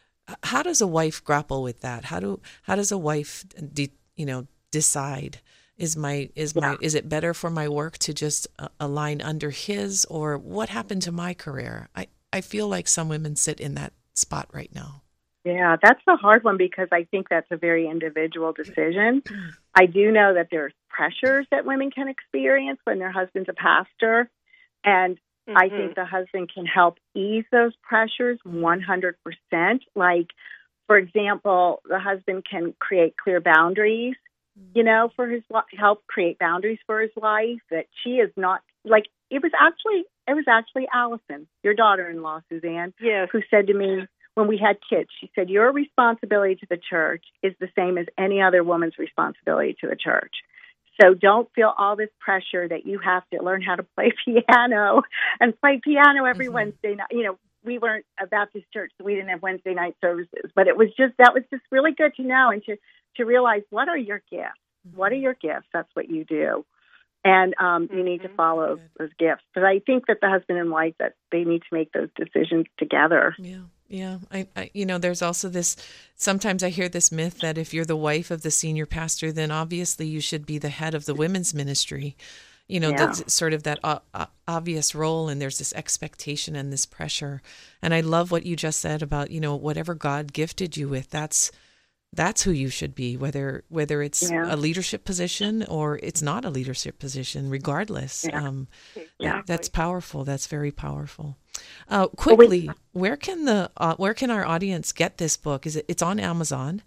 [SPEAKER 2] how does a wife grapple with that? How do how does a wife, de, you know, decide? Is my is my yeah. is it better for my work to just uh, align under his, or what happened to my career? I, I feel like some women sit in that spot right now.
[SPEAKER 3] Yeah, that's a hard one because I think that's a very individual decision. I do know that there's pressures that women can experience when their husband's a pastor, and mm-hmm. I think the husband can help ease those pressures one hundred percent. Like, for example, the husband can create clear boundaries, you know, for his help create boundaries for his wife, that she is not like, it was actually, it was actually Allison, your daughter-in-law, Suzanne,
[SPEAKER 4] yes.
[SPEAKER 3] who said to me when we had kids, she said, your responsibility to the church is the same as any other woman's responsibility to the church. So don't feel all this pressure that you have to learn how to play piano and play piano every mm-hmm. Wednesday night. You know, we weren't a Baptist church, so we didn't have Wednesday night services, but it was just, that was just really good to know and to, to realize, what are your gifts? What are your gifts? That's what you do. And um, you need to follow mm-hmm. those gifts. But I think that the husband and wife, that they need to make those decisions together.
[SPEAKER 2] Yeah. Yeah. I, I, you know, there's also this, sometimes I hear this myth that if you're the wife of the senior pastor, then obviously you should be the head of the women's ministry. You know, yeah. that's sort of that uh, uh, obvious role, and there's this expectation and this pressure. And I love what you just said about, you know, whatever God gifted you with, that's that's who you should be, whether whether it's yeah. a leadership position or it's not a leadership position, regardless.
[SPEAKER 3] Yeah.
[SPEAKER 2] Um,
[SPEAKER 3] exactly.
[SPEAKER 2] that, that's powerful. That's very powerful. Uh, quickly, well, we, where can the uh, where can our audience get this book? Is it? It's on Amazon.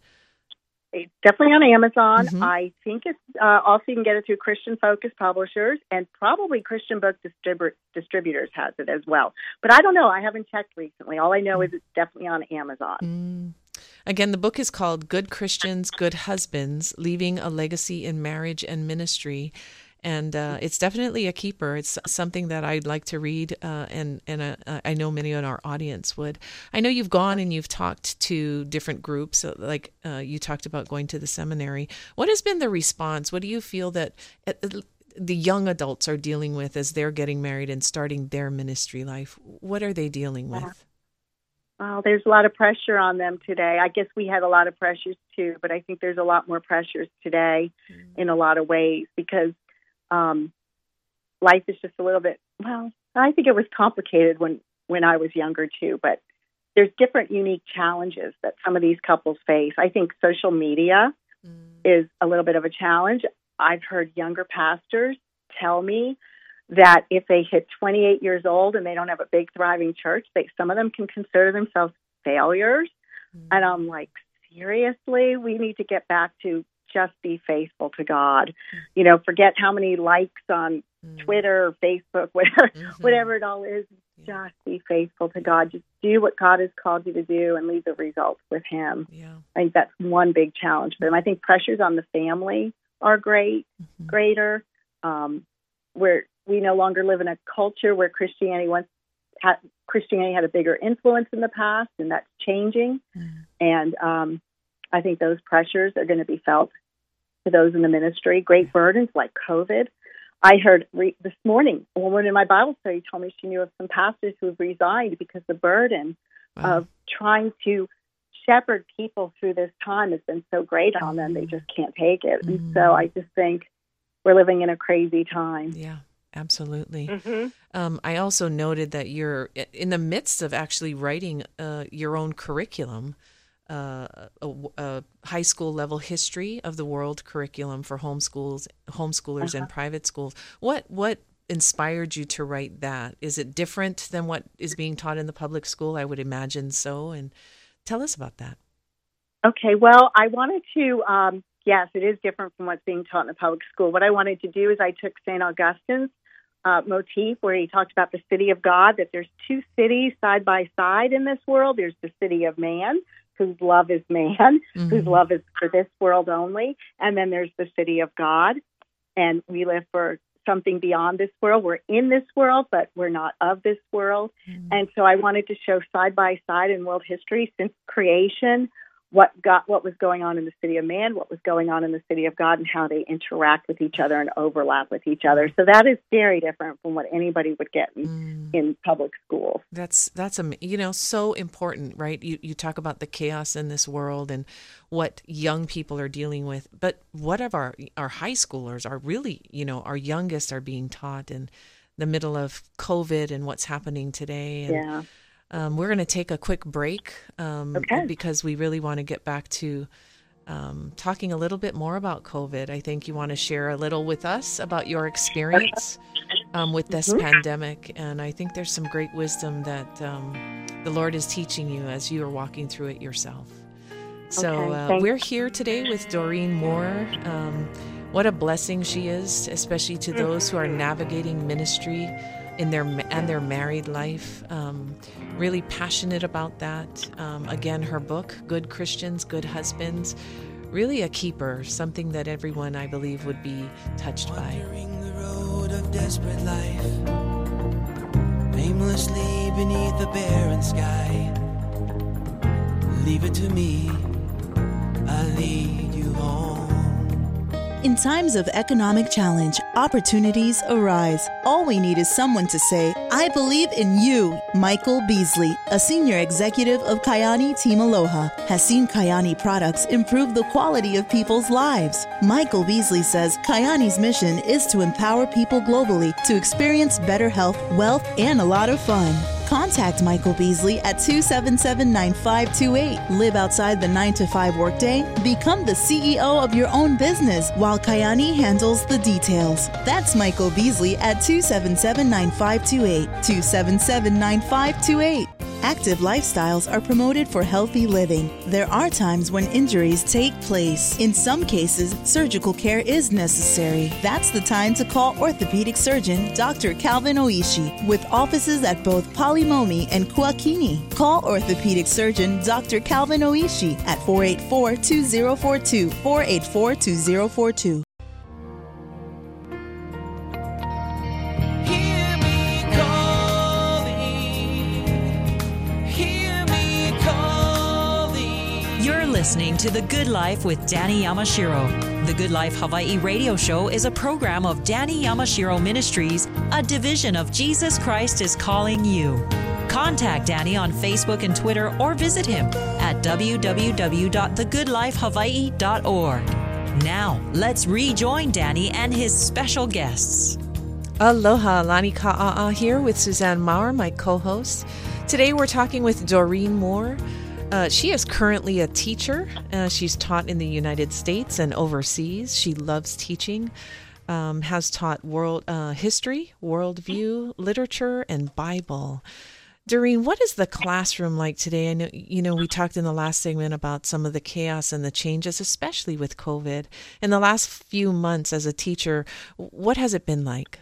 [SPEAKER 3] It's definitely on Amazon.
[SPEAKER 2] Mm-hmm.
[SPEAKER 3] I think it's uh, also you can get it through Christian Focus Publishers, and probably Christian Book Distrib- Distributors has it as well. But I don't know. I haven't checked recently. All I know mm. is it's definitely on Amazon.
[SPEAKER 2] Mm. Again, the book is called Good Christians, Good Husbands, Leaving a Legacy in Marriage and Ministry. And uh, it's definitely a keeper. It's something that I'd like to read, uh, and and uh, I know many in our audience would. I know you've gone and you've talked to different groups, like uh, you talked about going to the seminary. What has been the response? What do you feel that the young adults are dealing with as they're getting married and starting their ministry life? What are they dealing with?
[SPEAKER 3] Well, there's a lot of pressure on them today. I guess we had a lot of pressures too, but I think there's a lot more pressures today mm. in a lot of ways because Um, life is just a little bit, well, I think it was complicated when, when I was younger too, but there's different unique challenges that some of these couples face. I think social media mm. is a little bit of a challenge. I've heard younger pastors tell me that if they hit twenty-eight years old and they don't have a big thriving church, they, some of them can consider themselves failures. Mm. And I'm like, seriously, we need to get back to just be faithful to God. You know, forget how many likes on mm. Twitter, Facebook, whatever, mm-hmm. whatever it all is. Yeah. Just be faithful to God. Just do what God has called you to do and leave the results with Him.
[SPEAKER 2] Yeah.
[SPEAKER 3] I think that's one big challenge for them. I think pressures on the family are great, mm-hmm. greater. Um, where we no longer live in a culture where Christianity once had, Christianity had a bigger influence in the past, and that's changing. Mm. And um, I think those pressures are going to be felt to those in the ministry. Great burdens like COVID. I heard re- this morning, a woman in my Bible study told me she knew of some pastors who have resigned because the burden wow. of trying to shepherd people through this time has been so great on them, they just can't take it. Mm. And so I just think we're living in a crazy time.
[SPEAKER 2] Yeah, absolutely.
[SPEAKER 4] Mm-hmm.
[SPEAKER 2] Um, I also noted that you're in the midst of actually writing uh, your own curriculum, uh, a, a high school level history of the world curriculum for homeschools, homeschoolers, uh-huh. and private schools. What what inspired you to write that? Is it different than what is being taught in the public school? I would imagine so. And tell us about that.
[SPEAKER 3] Okay, well, I wanted to. Um, Yes, it is different from what's being taught in the public school. What I wanted to do is I took Saint Augustine's uh, motif where he talked about the city of God, that there's two cities side by side in this world. There's the city of man, whose love is man, mm-hmm. whose love is for this world only. And then there's the city of God, and we live for something beyond this world. We're in this world, but we're not of this world. Mm-hmm. And so I wanted to show side by side in world history since creation what got what was going on in the city of man, what was going on in the city of God, and how they interact with each other and overlap with each other. So that is very different from what anybody would get in, mm. in public schools.
[SPEAKER 2] That's that's a you know so important, right? You you talk about the chaos in this world and what young people are dealing with, but what of our our high schoolers are really you know our youngest are being taught in the middle of COVID and what's happening today. And,
[SPEAKER 3] yeah.
[SPEAKER 2] Um, we're going to take a quick break um,
[SPEAKER 3] okay.
[SPEAKER 2] because we really want to get back to um, talking a little bit more about COVID. I think you want to share a little with us about your experience um, with this mm-hmm. pandemic. And I think there's some great wisdom that um, the Lord is teaching you as you are walking through it yourself. So
[SPEAKER 3] okay,
[SPEAKER 2] uh, we're here today with Doreen Moore. Um, what a blessing she is, especially to those who are navigating ministry in their and their married life. Um, really passionate about that. Um, again, her book, Good Christians, Good Husbands, really a keeper, something that everyone, I believe, would be touched by.
[SPEAKER 5] Wandering the road of desperate life, aimlessly beneath the barren sky. Leave it to me, I lead you home.
[SPEAKER 10] In times of economic challenge, opportunities arise. All we need is someone to say, I believe in you. Michael Beasley, a senior executive of Kyani Team Aloha, has seen Kyani products improve the quality of people's lives. Michael Beasley says Kyani's mission is to empower people globally to experience better health, wealth, and a lot of fun. Contact Michael Beasley at two seven seven, nine five two eight. Live outside the nine to five workday. Become the C E O of your own business while Kyani handles the details. That's Michael Beasley at two seven seven, nine five two eight. two seven seven, nine five two eight. Active lifestyles are promoted for healthy living. There are times when injuries take place. In some cases, surgical care is necessary. That's the time to call orthopedic surgeon Doctor Calvin Oishi with offices at both Palimomi and Kuakini. Call orthopedic surgeon Doctor Calvin Oishi at four eight four, two zero four two, four eight four, two zero four two.
[SPEAKER 1] Listening to The Good Life with Danny Yamashiro. The Good Life Hawaii radio show is a program of Danny Yamashiro Ministries, a division of Jesus Christ is Calling You. Contact Danny on Facebook and Twitter or visit him at w w w dot the good life hawaii dot org. Now, let's rejoin Danny and his special guests.
[SPEAKER 2] Aloha, Lani Ka'a'a here with Suzanne Maurer, my co-host. Today we're talking with Doreen Moore. Uh, she is currently a teacher. Uh, she's taught in the United States and overseas. She loves teaching, um, has taught world uh, history, worldview, literature, and Bible. Doreen, what is the classroom like today? I know, you know, we talked in the last segment about some of the chaos and the changes, especially with COVID. In the last few months as a teacher, what has it been like?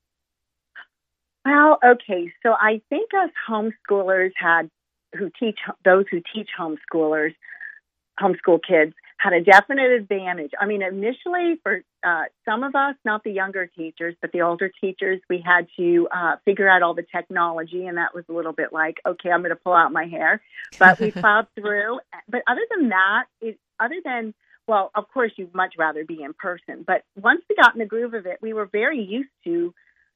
[SPEAKER 3] Well, okay, so I think us homeschoolers had, who teach, those who teach homeschoolers, homeschool kids, had a definite advantage. I mean, initially for uh, some of us, not the younger teachers, but the older teachers, we had to uh, figure out all the technology, and that was a little bit like, okay, I'm going to pull out my hair. But we plowed through. But other than that, it, other than, well, of course, you'd much rather be in person. But once we got in the groove of it, we were very used to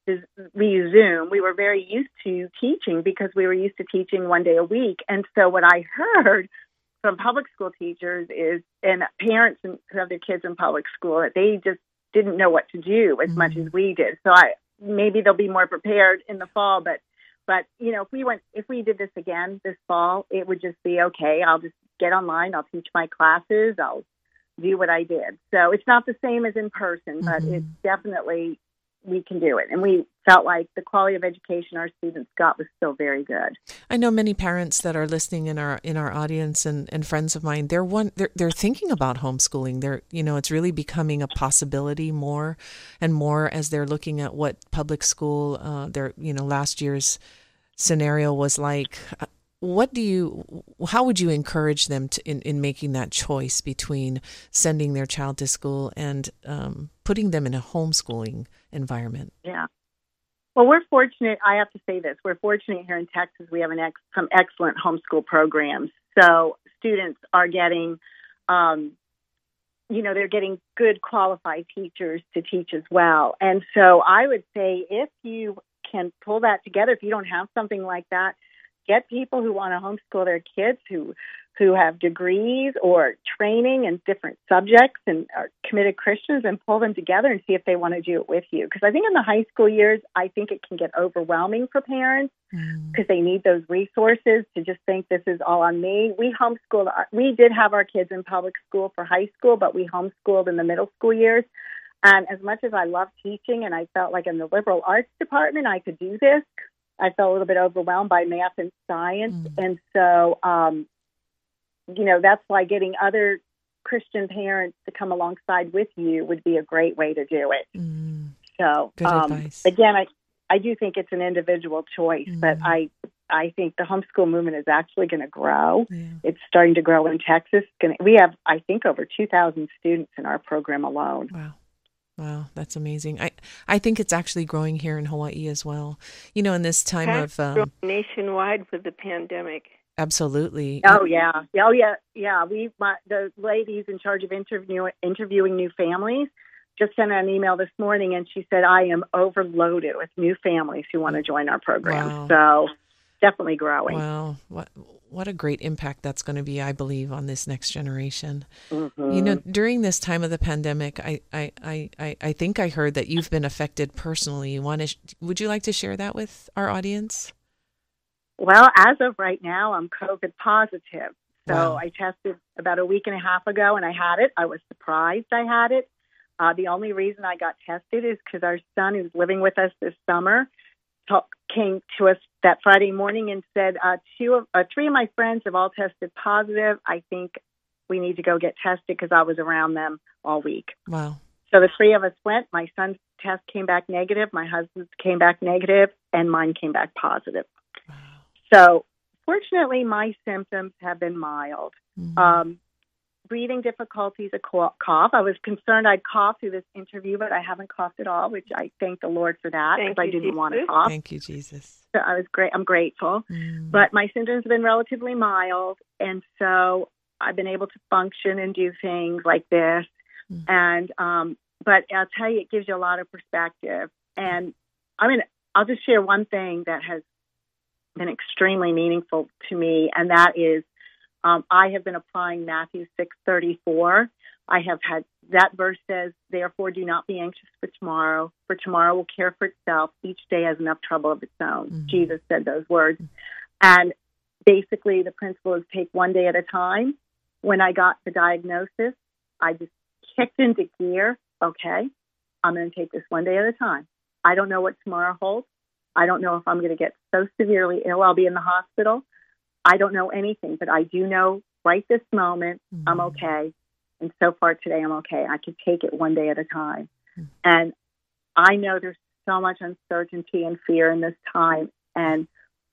[SPEAKER 3] we use Zoom. We were very used to teaching because we were used to teaching one day a week. And so what I heard from public school teachers is, and parents who have their kids in public school, that they just didn't know what to do as mm-hmm. much as we did. So I maybe they'll be more prepared in the fall, but but you know, if we went if we did this again this fall, it would just be okay. I'll just get online, I'll teach my classes, I'll do what I did. So it's not the same as in person, mm-hmm. but it's definitely we can do it. And we felt like the quality of education our students got was still very good.
[SPEAKER 2] I know many parents that are listening in our in our audience and, and friends of mine, they're one they're they're thinking about homeschooling. They're you know, it's really becoming a possibility more and more as they're looking at what public school uh their you know last year's scenario was like. What do you, how would you encourage them to, in, in making that choice between sending their child to school and um, putting them in a homeschooling environment?
[SPEAKER 3] Yeah. Well, we're fortunate. I have to say this. We're fortunate here in Texas. We have an ex, some excellent homeschool programs. So students are getting, um, you know, they're getting good qualified teachers to teach as well. And so I would say if you can pull that together, if you don't have something like that, get people who want to homeschool their kids who who have degrees or training in different subjects and are committed Christians and pull them together and see if they want to do it with you. Because I think in the high school years, I think it can get overwhelming for parents because mm. they need those resources to just think this is all on me. We homeschooled. Our, we did have our kids in public school for high school, but we homeschooled in the middle school years. And as much as I love teaching and I felt like in the liberal arts department I could do this, I felt a little bit overwhelmed by math and science. Mm. And so, um, you know, that's why getting other Christian parents to come alongside with you would be a great way to do it. Mm. So,
[SPEAKER 2] Good
[SPEAKER 3] um,
[SPEAKER 2] advice.
[SPEAKER 3] again, I, I do think it's an individual choice, mm. but I I think the homeschool movement is actually going to grow. Yeah. It's starting to grow in Texas. We have, I think, over two thousand students in our program alone.
[SPEAKER 2] Wow. Wow, that's amazing. I, I think it's actually growing here in Hawaii as well. You know, in this time
[SPEAKER 4] That's
[SPEAKER 2] of... Um,
[SPEAKER 4] nationwide with the pandemic.
[SPEAKER 2] Absolutely.
[SPEAKER 3] Oh, yeah. Oh, yeah. Yeah. We, my, the ladies in charge of interview, interviewing new families just sent an email this morning, and she said, I am overloaded with new families who want to join our program. Wow. So definitely growing.
[SPEAKER 2] Wow. What what a great impact that's going to be, I believe, on this next generation.
[SPEAKER 3] Mm-hmm.
[SPEAKER 2] You know, during this time of the pandemic, I, I, I, I think I heard that you've been affected personally. You want to, would you like to share that with our audience?
[SPEAKER 3] Well, as of right now, I'm COVID positive. So
[SPEAKER 2] Wow.
[SPEAKER 3] I tested about a week and a half ago, and I had it. I was surprised I had it. Uh, the only reason I got tested is because our son, who's living with us this summer, talk, came to us that Friday morning and said, uh, two of, uh, three of my friends have all tested positive. I think we need to go get tested because I was around them all week.
[SPEAKER 2] Wow.
[SPEAKER 3] So the three of us went. My son's test came back negative. My husband's came back negative, and mine came back positive.
[SPEAKER 2] Wow.
[SPEAKER 3] So fortunately, my symptoms have been mild. Mm-hmm. Um, breathing difficulties, a cough. I was concerned I'd cough through this interview, but I haven't coughed at all, which I thank the Lord for that because I didn't
[SPEAKER 4] Jesus.
[SPEAKER 3] want to cough.
[SPEAKER 2] Thank you, Jesus.
[SPEAKER 3] So I was great. I'm grateful.
[SPEAKER 2] Mm.
[SPEAKER 3] But my symptoms have been relatively mild, and so I've been able to function and do things like this. Mm. And um, but I'll tell you, it gives you a lot of perspective. And I mean, I'll just share one thing that has been extremely meaningful to me, and that is um, I have been applying Matthew six thirty-four. I have had, that verse says, therefore do not be anxious for tomorrow, for tomorrow will care for itself. Each day has enough trouble of its own. Mm-hmm. Jesus said those words. And basically the principle is take one day at a time. When I got the diagnosis, I just kicked into gear. Okay, I'm going to take this one day at a time. I don't know what tomorrow holds, I don't know if I'm going to get so severely ill I'll be in the hospital. I don't know anything, but I do know right this moment mm-hmm. I'm okay. And so far today I'm okay. I can take it one day at a time. Mm-hmm. And I know there's so much uncertainty and fear in this time. And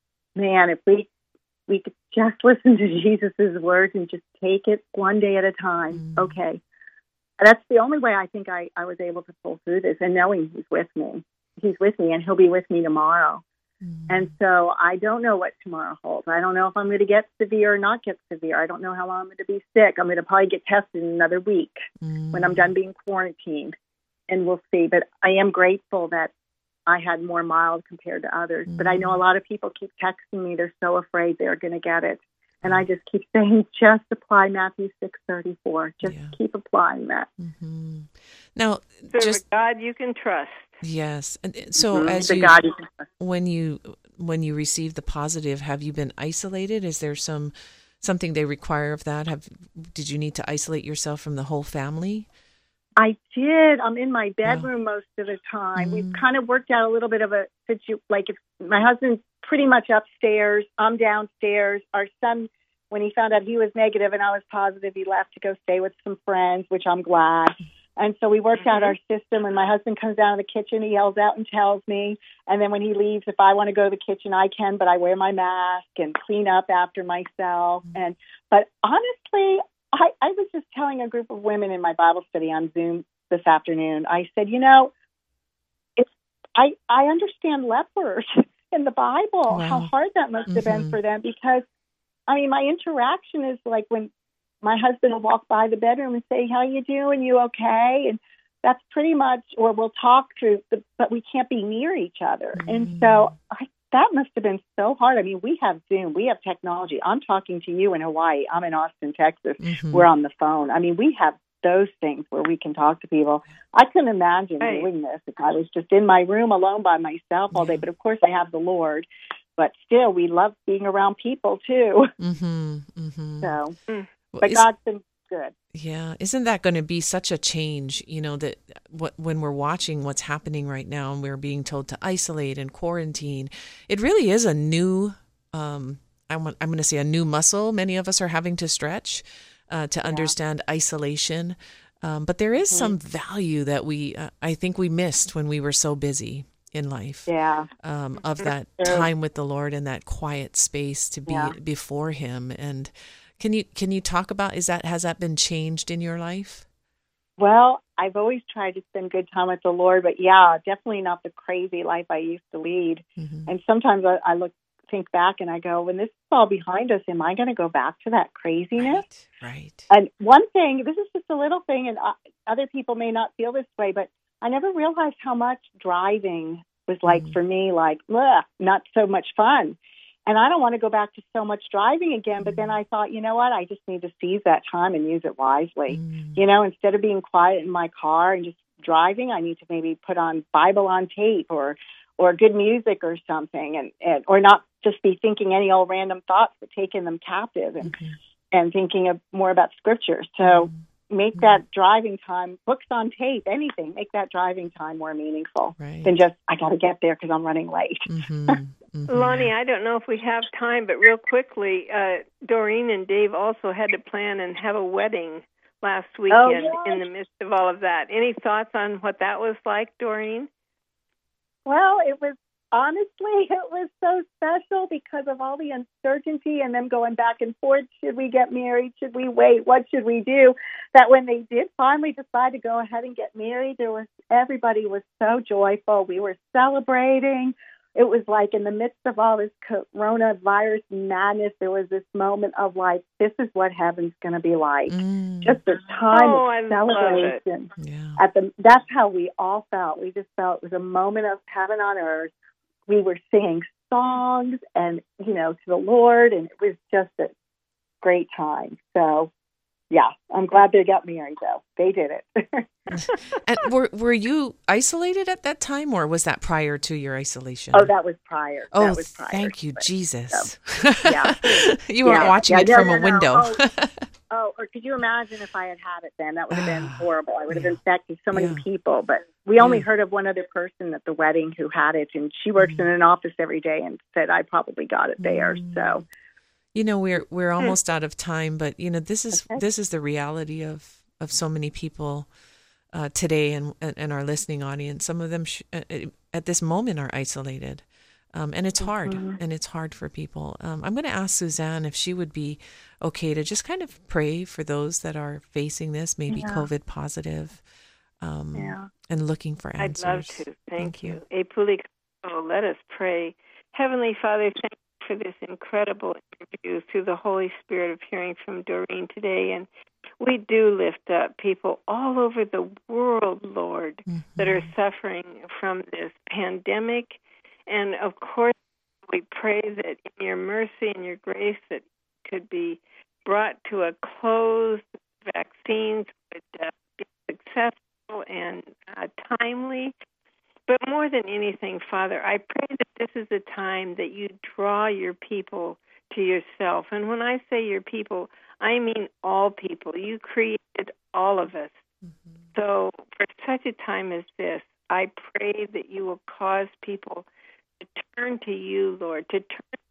[SPEAKER 3] man, if we we could just listen to Jesus's words and just take it one day at a time. Mm-hmm. Okay. That's the only way I think I, I was able to pull through this, and knowing he's with me. He's with me, and he'll be with me tomorrow. Mm-hmm. And so I don't know what tomorrow holds. I don't know if I'm going to get severe or not get severe. I don't know how long I'm going to be sick. I'm going to probably get tested in another week mm-hmm. when I'm done being quarantined, and we'll see. But I am grateful that I had more mild compared to others. Mm-hmm. But I know a lot of people keep texting me. They're so afraid they're going to get it. And I just keep saying, just apply Matthew six thirty-four. Just yeah. keep applying that.
[SPEAKER 2] Mm-hmm. Now,
[SPEAKER 4] Serve
[SPEAKER 2] just
[SPEAKER 4] a God you can trust.
[SPEAKER 2] Yes, and so
[SPEAKER 3] mm-hmm.
[SPEAKER 2] as
[SPEAKER 3] the
[SPEAKER 2] you,
[SPEAKER 3] God you can trust.
[SPEAKER 2] when you when you receive the positive, have you been isolated? Is there some something they require of that? Have did you need to isolate yourself from the whole family?
[SPEAKER 3] I did. I'm in my bedroom wow. most of the time. Mm-hmm. We've kind of worked out a little bit of a situation. Like, if my husband's pretty much upstairs, I'm downstairs. Our son, when he found out he was negative and I was positive, he left to go stay with some friends, which I'm glad. And so we worked mm-hmm. out our system. When my husband comes down to the kitchen, he yells out and tells me. And then when he leaves, if I want to go to the kitchen, I can, but I wear my mask and clean up after myself. Mm-hmm. And but honestly, I, I was just telling a group of women in my Bible study on Zoom this afternoon. I said, you know, it's I, I understand lepers in the Bible, wow. how hard that must have mm-hmm. been for them, because, I mean, my interaction is like when my husband will walk by the bedroom and say, how you doing? You okay? And that's pretty much, or we'll talk through, the, but we can't be near each other. Mm-hmm. And so I, that must have been so hard. I mean, we have Zoom, we have technology. I'm talking to you in Hawaii. I'm in Austin, Texas. Mm-hmm. We're on the phone. I mean, we have those things where we can talk to people. I couldn't imagine right. doing this if I was just in my room alone by myself all day. But of course, I have the Lord. But still, we love being around people too.
[SPEAKER 2] Mm-hmm. Mm-hmm.
[SPEAKER 3] So,
[SPEAKER 2] well,
[SPEAKER 3] but God's been good.
[SPEAKER 2] Yeah, isn't that going to be such a change? You know, that what when we're watching what's happening right now, and we're being told to isolate and quarantine, it really is a new. Um, I want, I'm going to say a new muscle. Many of us are having to stretch uh, to yeah. understand isolation, um, but there is mm-hmm. some value that we, uh, I think, we missed when we were so busy in life.
[SPEAKER 3] Yeah,
[SPEAKER 2] um, of that time with the Lord and that quiet space to be yeah. before Him. And Can you can you talk about, is that has that been changed in your life?
[SPEAKER 3] Well, I've always tried to spend good time with the Lord, but yeah, definitely not the crazy life I used to lead. Mm-hmm. And sometimes I, I look, think back and I go, when this is all behind us, am I going to go back to that craziness?
[SPEAKER 2] Right, right.
[SPEAKER 3] And one thing, this is just a little thing, and other people may not feel this way, but I never realized how much driving was like mm-hmm. for me, like, ugh, not so much fun. And I don't want to go back to so much driving again. But then I thought, you know what? I just need to seize that time and use it wisely. Mm. You know, instead of being quiet in my car and just driving, I need to maybe put on Bible on tape or or good music or something, and, and or not just be thinking any old random thoughts, but taking them captive and mm-hmm. and thinking of more about Scripture. So mm-hmm. make that driving time, books on tape, anything, make that driving time more meaningful right. than just, I got to get there because I'm running late.
[SPEAKER 2] Mm-hmm. Mm-hmm.
[SPEAKER 4] Lonnie, I don't know if we have time, but real quickly, uh, Doreen and Dave also had to plan and have a wedding last weekend
[SPEAKER 3] oh,
[SPEAKER 4] in the midst of all of that. Any thoughts on what that was like, Doreen?
[SPEAKER 3] Well, it was, honestly, it was so special because of all the uncertainty and them going back and forth. Should we get married? Should we wait? What should we do? That when they did finally decide to go ahead and get married, there was everybody was so joyful. We were celebrating. It was like in the midst of all this coronavirus madness, there was this moment of like, this is what heaven's going to be like. Mm. Just a time
[SPEAKER 4] oh,
[SPEAKER 3] of celebration.
[SPEAKER 2] Yeah.
[SPEAKER 3] At the, that's how we all felt. We just felt it was a moment of heaven on earth. We were singing songs and, you know, to the Lord, and it was just a great time. So yeah, I'm glad they got married, though. They did it.
[SPEAKER 2] And were were you isolated at that time, or was that prior to your isolation?
[SPEAKER 3] Oh, that was prior.
[SPEAKER 2] Oh,
[SPEAKER 3] that was prior.
[SPEAKER 2] Thank you, Jesus.
[SPEAKER 3] So, yeah.
[SPEAKER 2] You weren't
[SPEAKER 3] yeah.
[SPEAKER 2] watching
[SPEAKER 3] yeah,
[SPEAKER 2] it
[SPEAKER 3] no,
[SPEAKER 2] from
[SPEAKER 3] no,
[SPEAKER 2] a
[SPEAKER 3] no.
[SPEAKER 2] window.
[SPEAKER 3] Oh, oh, or could you imagine if I had had it then? That would have been horrible. I would have infected so many
[SPEAKER 2] Yeah.
[SPEAKER 3] people. But we only
[SPEAKER 2] Yeah.
[SPEAKER 3] heard of one other person at the wedding who had it, and she works
[SPEAKER 2] Mm.
[SPEAKER 3] in an office every day and said, I probably got it there.
[SPEAKER 2] Mm.
[SPEAKER 3] So,
[SPEAKER 2] You know, we're we're almost out of time, but you know, this is
[SPEAKER 3] Okay.
[SPEAKER 2] this is the reality of, of so many people uh, today, and and our listening audience. Some of them sh- at this moment are isolated, um, and it's hard,
[SPEAKER 3] Mhm.
[SPEAKER 2] and it's hard for people. Um, I'm going to ask Suzanne if she would be okay to just kind of pray for those that are facing this, maybe
[SPEAKER 3] Yeah.
[SPEAKER 2] COVID positive, um,
[SPEAKER 3] Yeah.
[SPEAKER 2] and looking for
[SPEAKER 4] I'd
[SPEAKER 2] answers.
[SPEAKER 4] love to. Thank,
[SPEAKER 2] Thank
[SPEAKER 4] you.
[SPEAKER 2] you.
[SPEAKER 4] Epuli, oh, let us pray. Heavenly Father, thank you for this incredible interview through the Holy Spirit of hearing from Doreen today. And we do lift up people all over the world, Lord,
[SPEAKER 2] Mm-hmm.
[SPEAKER 4] that are suffering from this pandemic. And of course, we pray that in your mercy and your grace that could be brought to a close, vaccines would uh, be successful and uh, timely. But more than anything, Father, I pray that this is a time that you draw your people to yourself. And when I say your people, I mean all people. You created all of us. Mm-hmm. So for such a time as this, I pray that you will cause people to turn to you, Lord, to turn,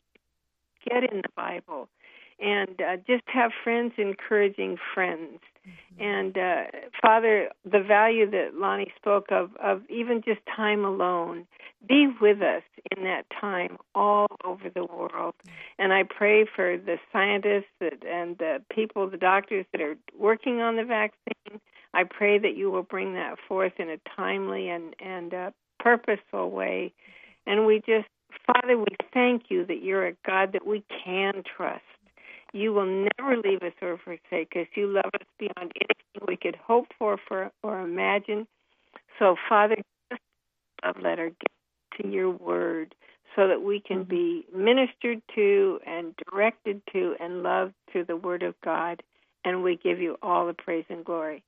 [SPEAKER 4] get in the Bible, and uh, just have friends encouraging friends. Mm-hmm. And, uh, Father, the value that Lonnie spoke of, of even just time alone, be with us in that time all over the world. And I pray for the scientists that, and the people, the doctors that are working on the vaccine. I pray that you will bring that forth in a timely and, and uh, purposeful way. And we just, Father, we thank you that you're a God that we can trust. You will never leave us or forsake us. You love us beyond anything we could hope for, for or imagine. So, Father, give us a love letter, get to your word so that we can be ministered to and directed to and loved through the word of God. And we give you all the praise and glory.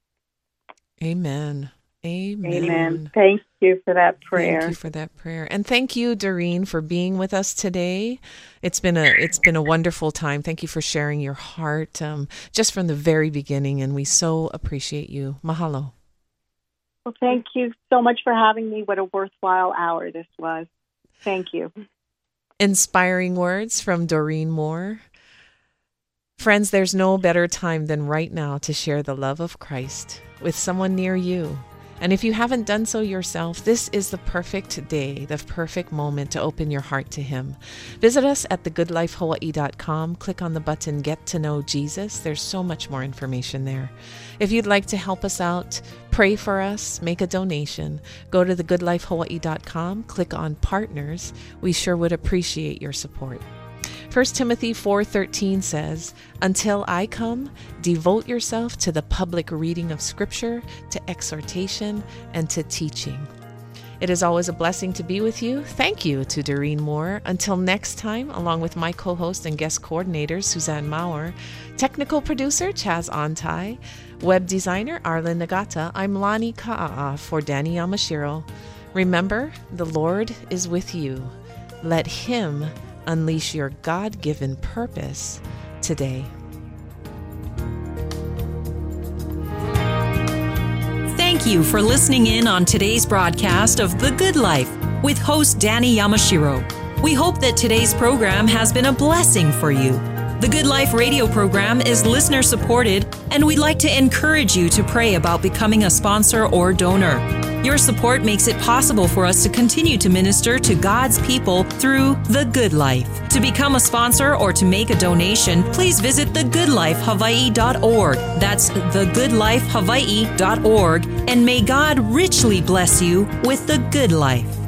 [SPEAKER 2] Amen. Amen.
[SPEAKER 3] Amen. Thank you for that prayer.
[SPEAKER 2] Thank you for that prayer. And thank you, Doreen, for being with us today. It's been a it's been a wonderful time. Thank you for sharing your heart um, just from the very beginning, and we so appreciate you. Mahalo.
[SPEAKER 3] Well, thank you so much for having me. What a worthwhile hour this was. Thank you.
[SPEAKER 2] Inspiring words from Doreen Moore. Friends, there's no better time than right now to share the love of Christ with someone near you. And if you haven't done so yourself, this is the perfect day, the perfect moment to open your heart to Him. Visit us at the good life hawaii dot com. Click on the button Get to Know Jesus. There's so much more information there. If you'd like to help us out, pray for us, make a donation, go to the good life hawaii dot com, click on Partners. We sure would appreciate your support. First Timothy four thirteen says, "Until I come, devote yourself to the public reading of Scripture, to exhortation, and to teaching." It is always a blessing to be with you. Thank you to Doreen Moore. Until next time, along with my co-host and guest coordinator, Suzanne Maurer, technical producer, Chaz Ontai, web designer, Arlen Nagata, I'm Lonnie Ka'a'a for Danny Yamashiro. Remember, the Lord is with you. Let Him unleash your God-given purpose today.
[SPEAKER 1] Thank you for listening in on today's broadcast of The Good Life with host Danny Yamashiro. We hope that today's program has been a blessing for you. The Good Life radio program is listener supported, and we'd like to encourage you to pray about becoming a sponsor or donor. Your support makes it possible for us to continue to minister to God's people through The Good Life. To become a sponsor or to make a donation, please visit the good life hawaii dot org. That's the good life hawaii dot org. And may God richly bless you with the good life.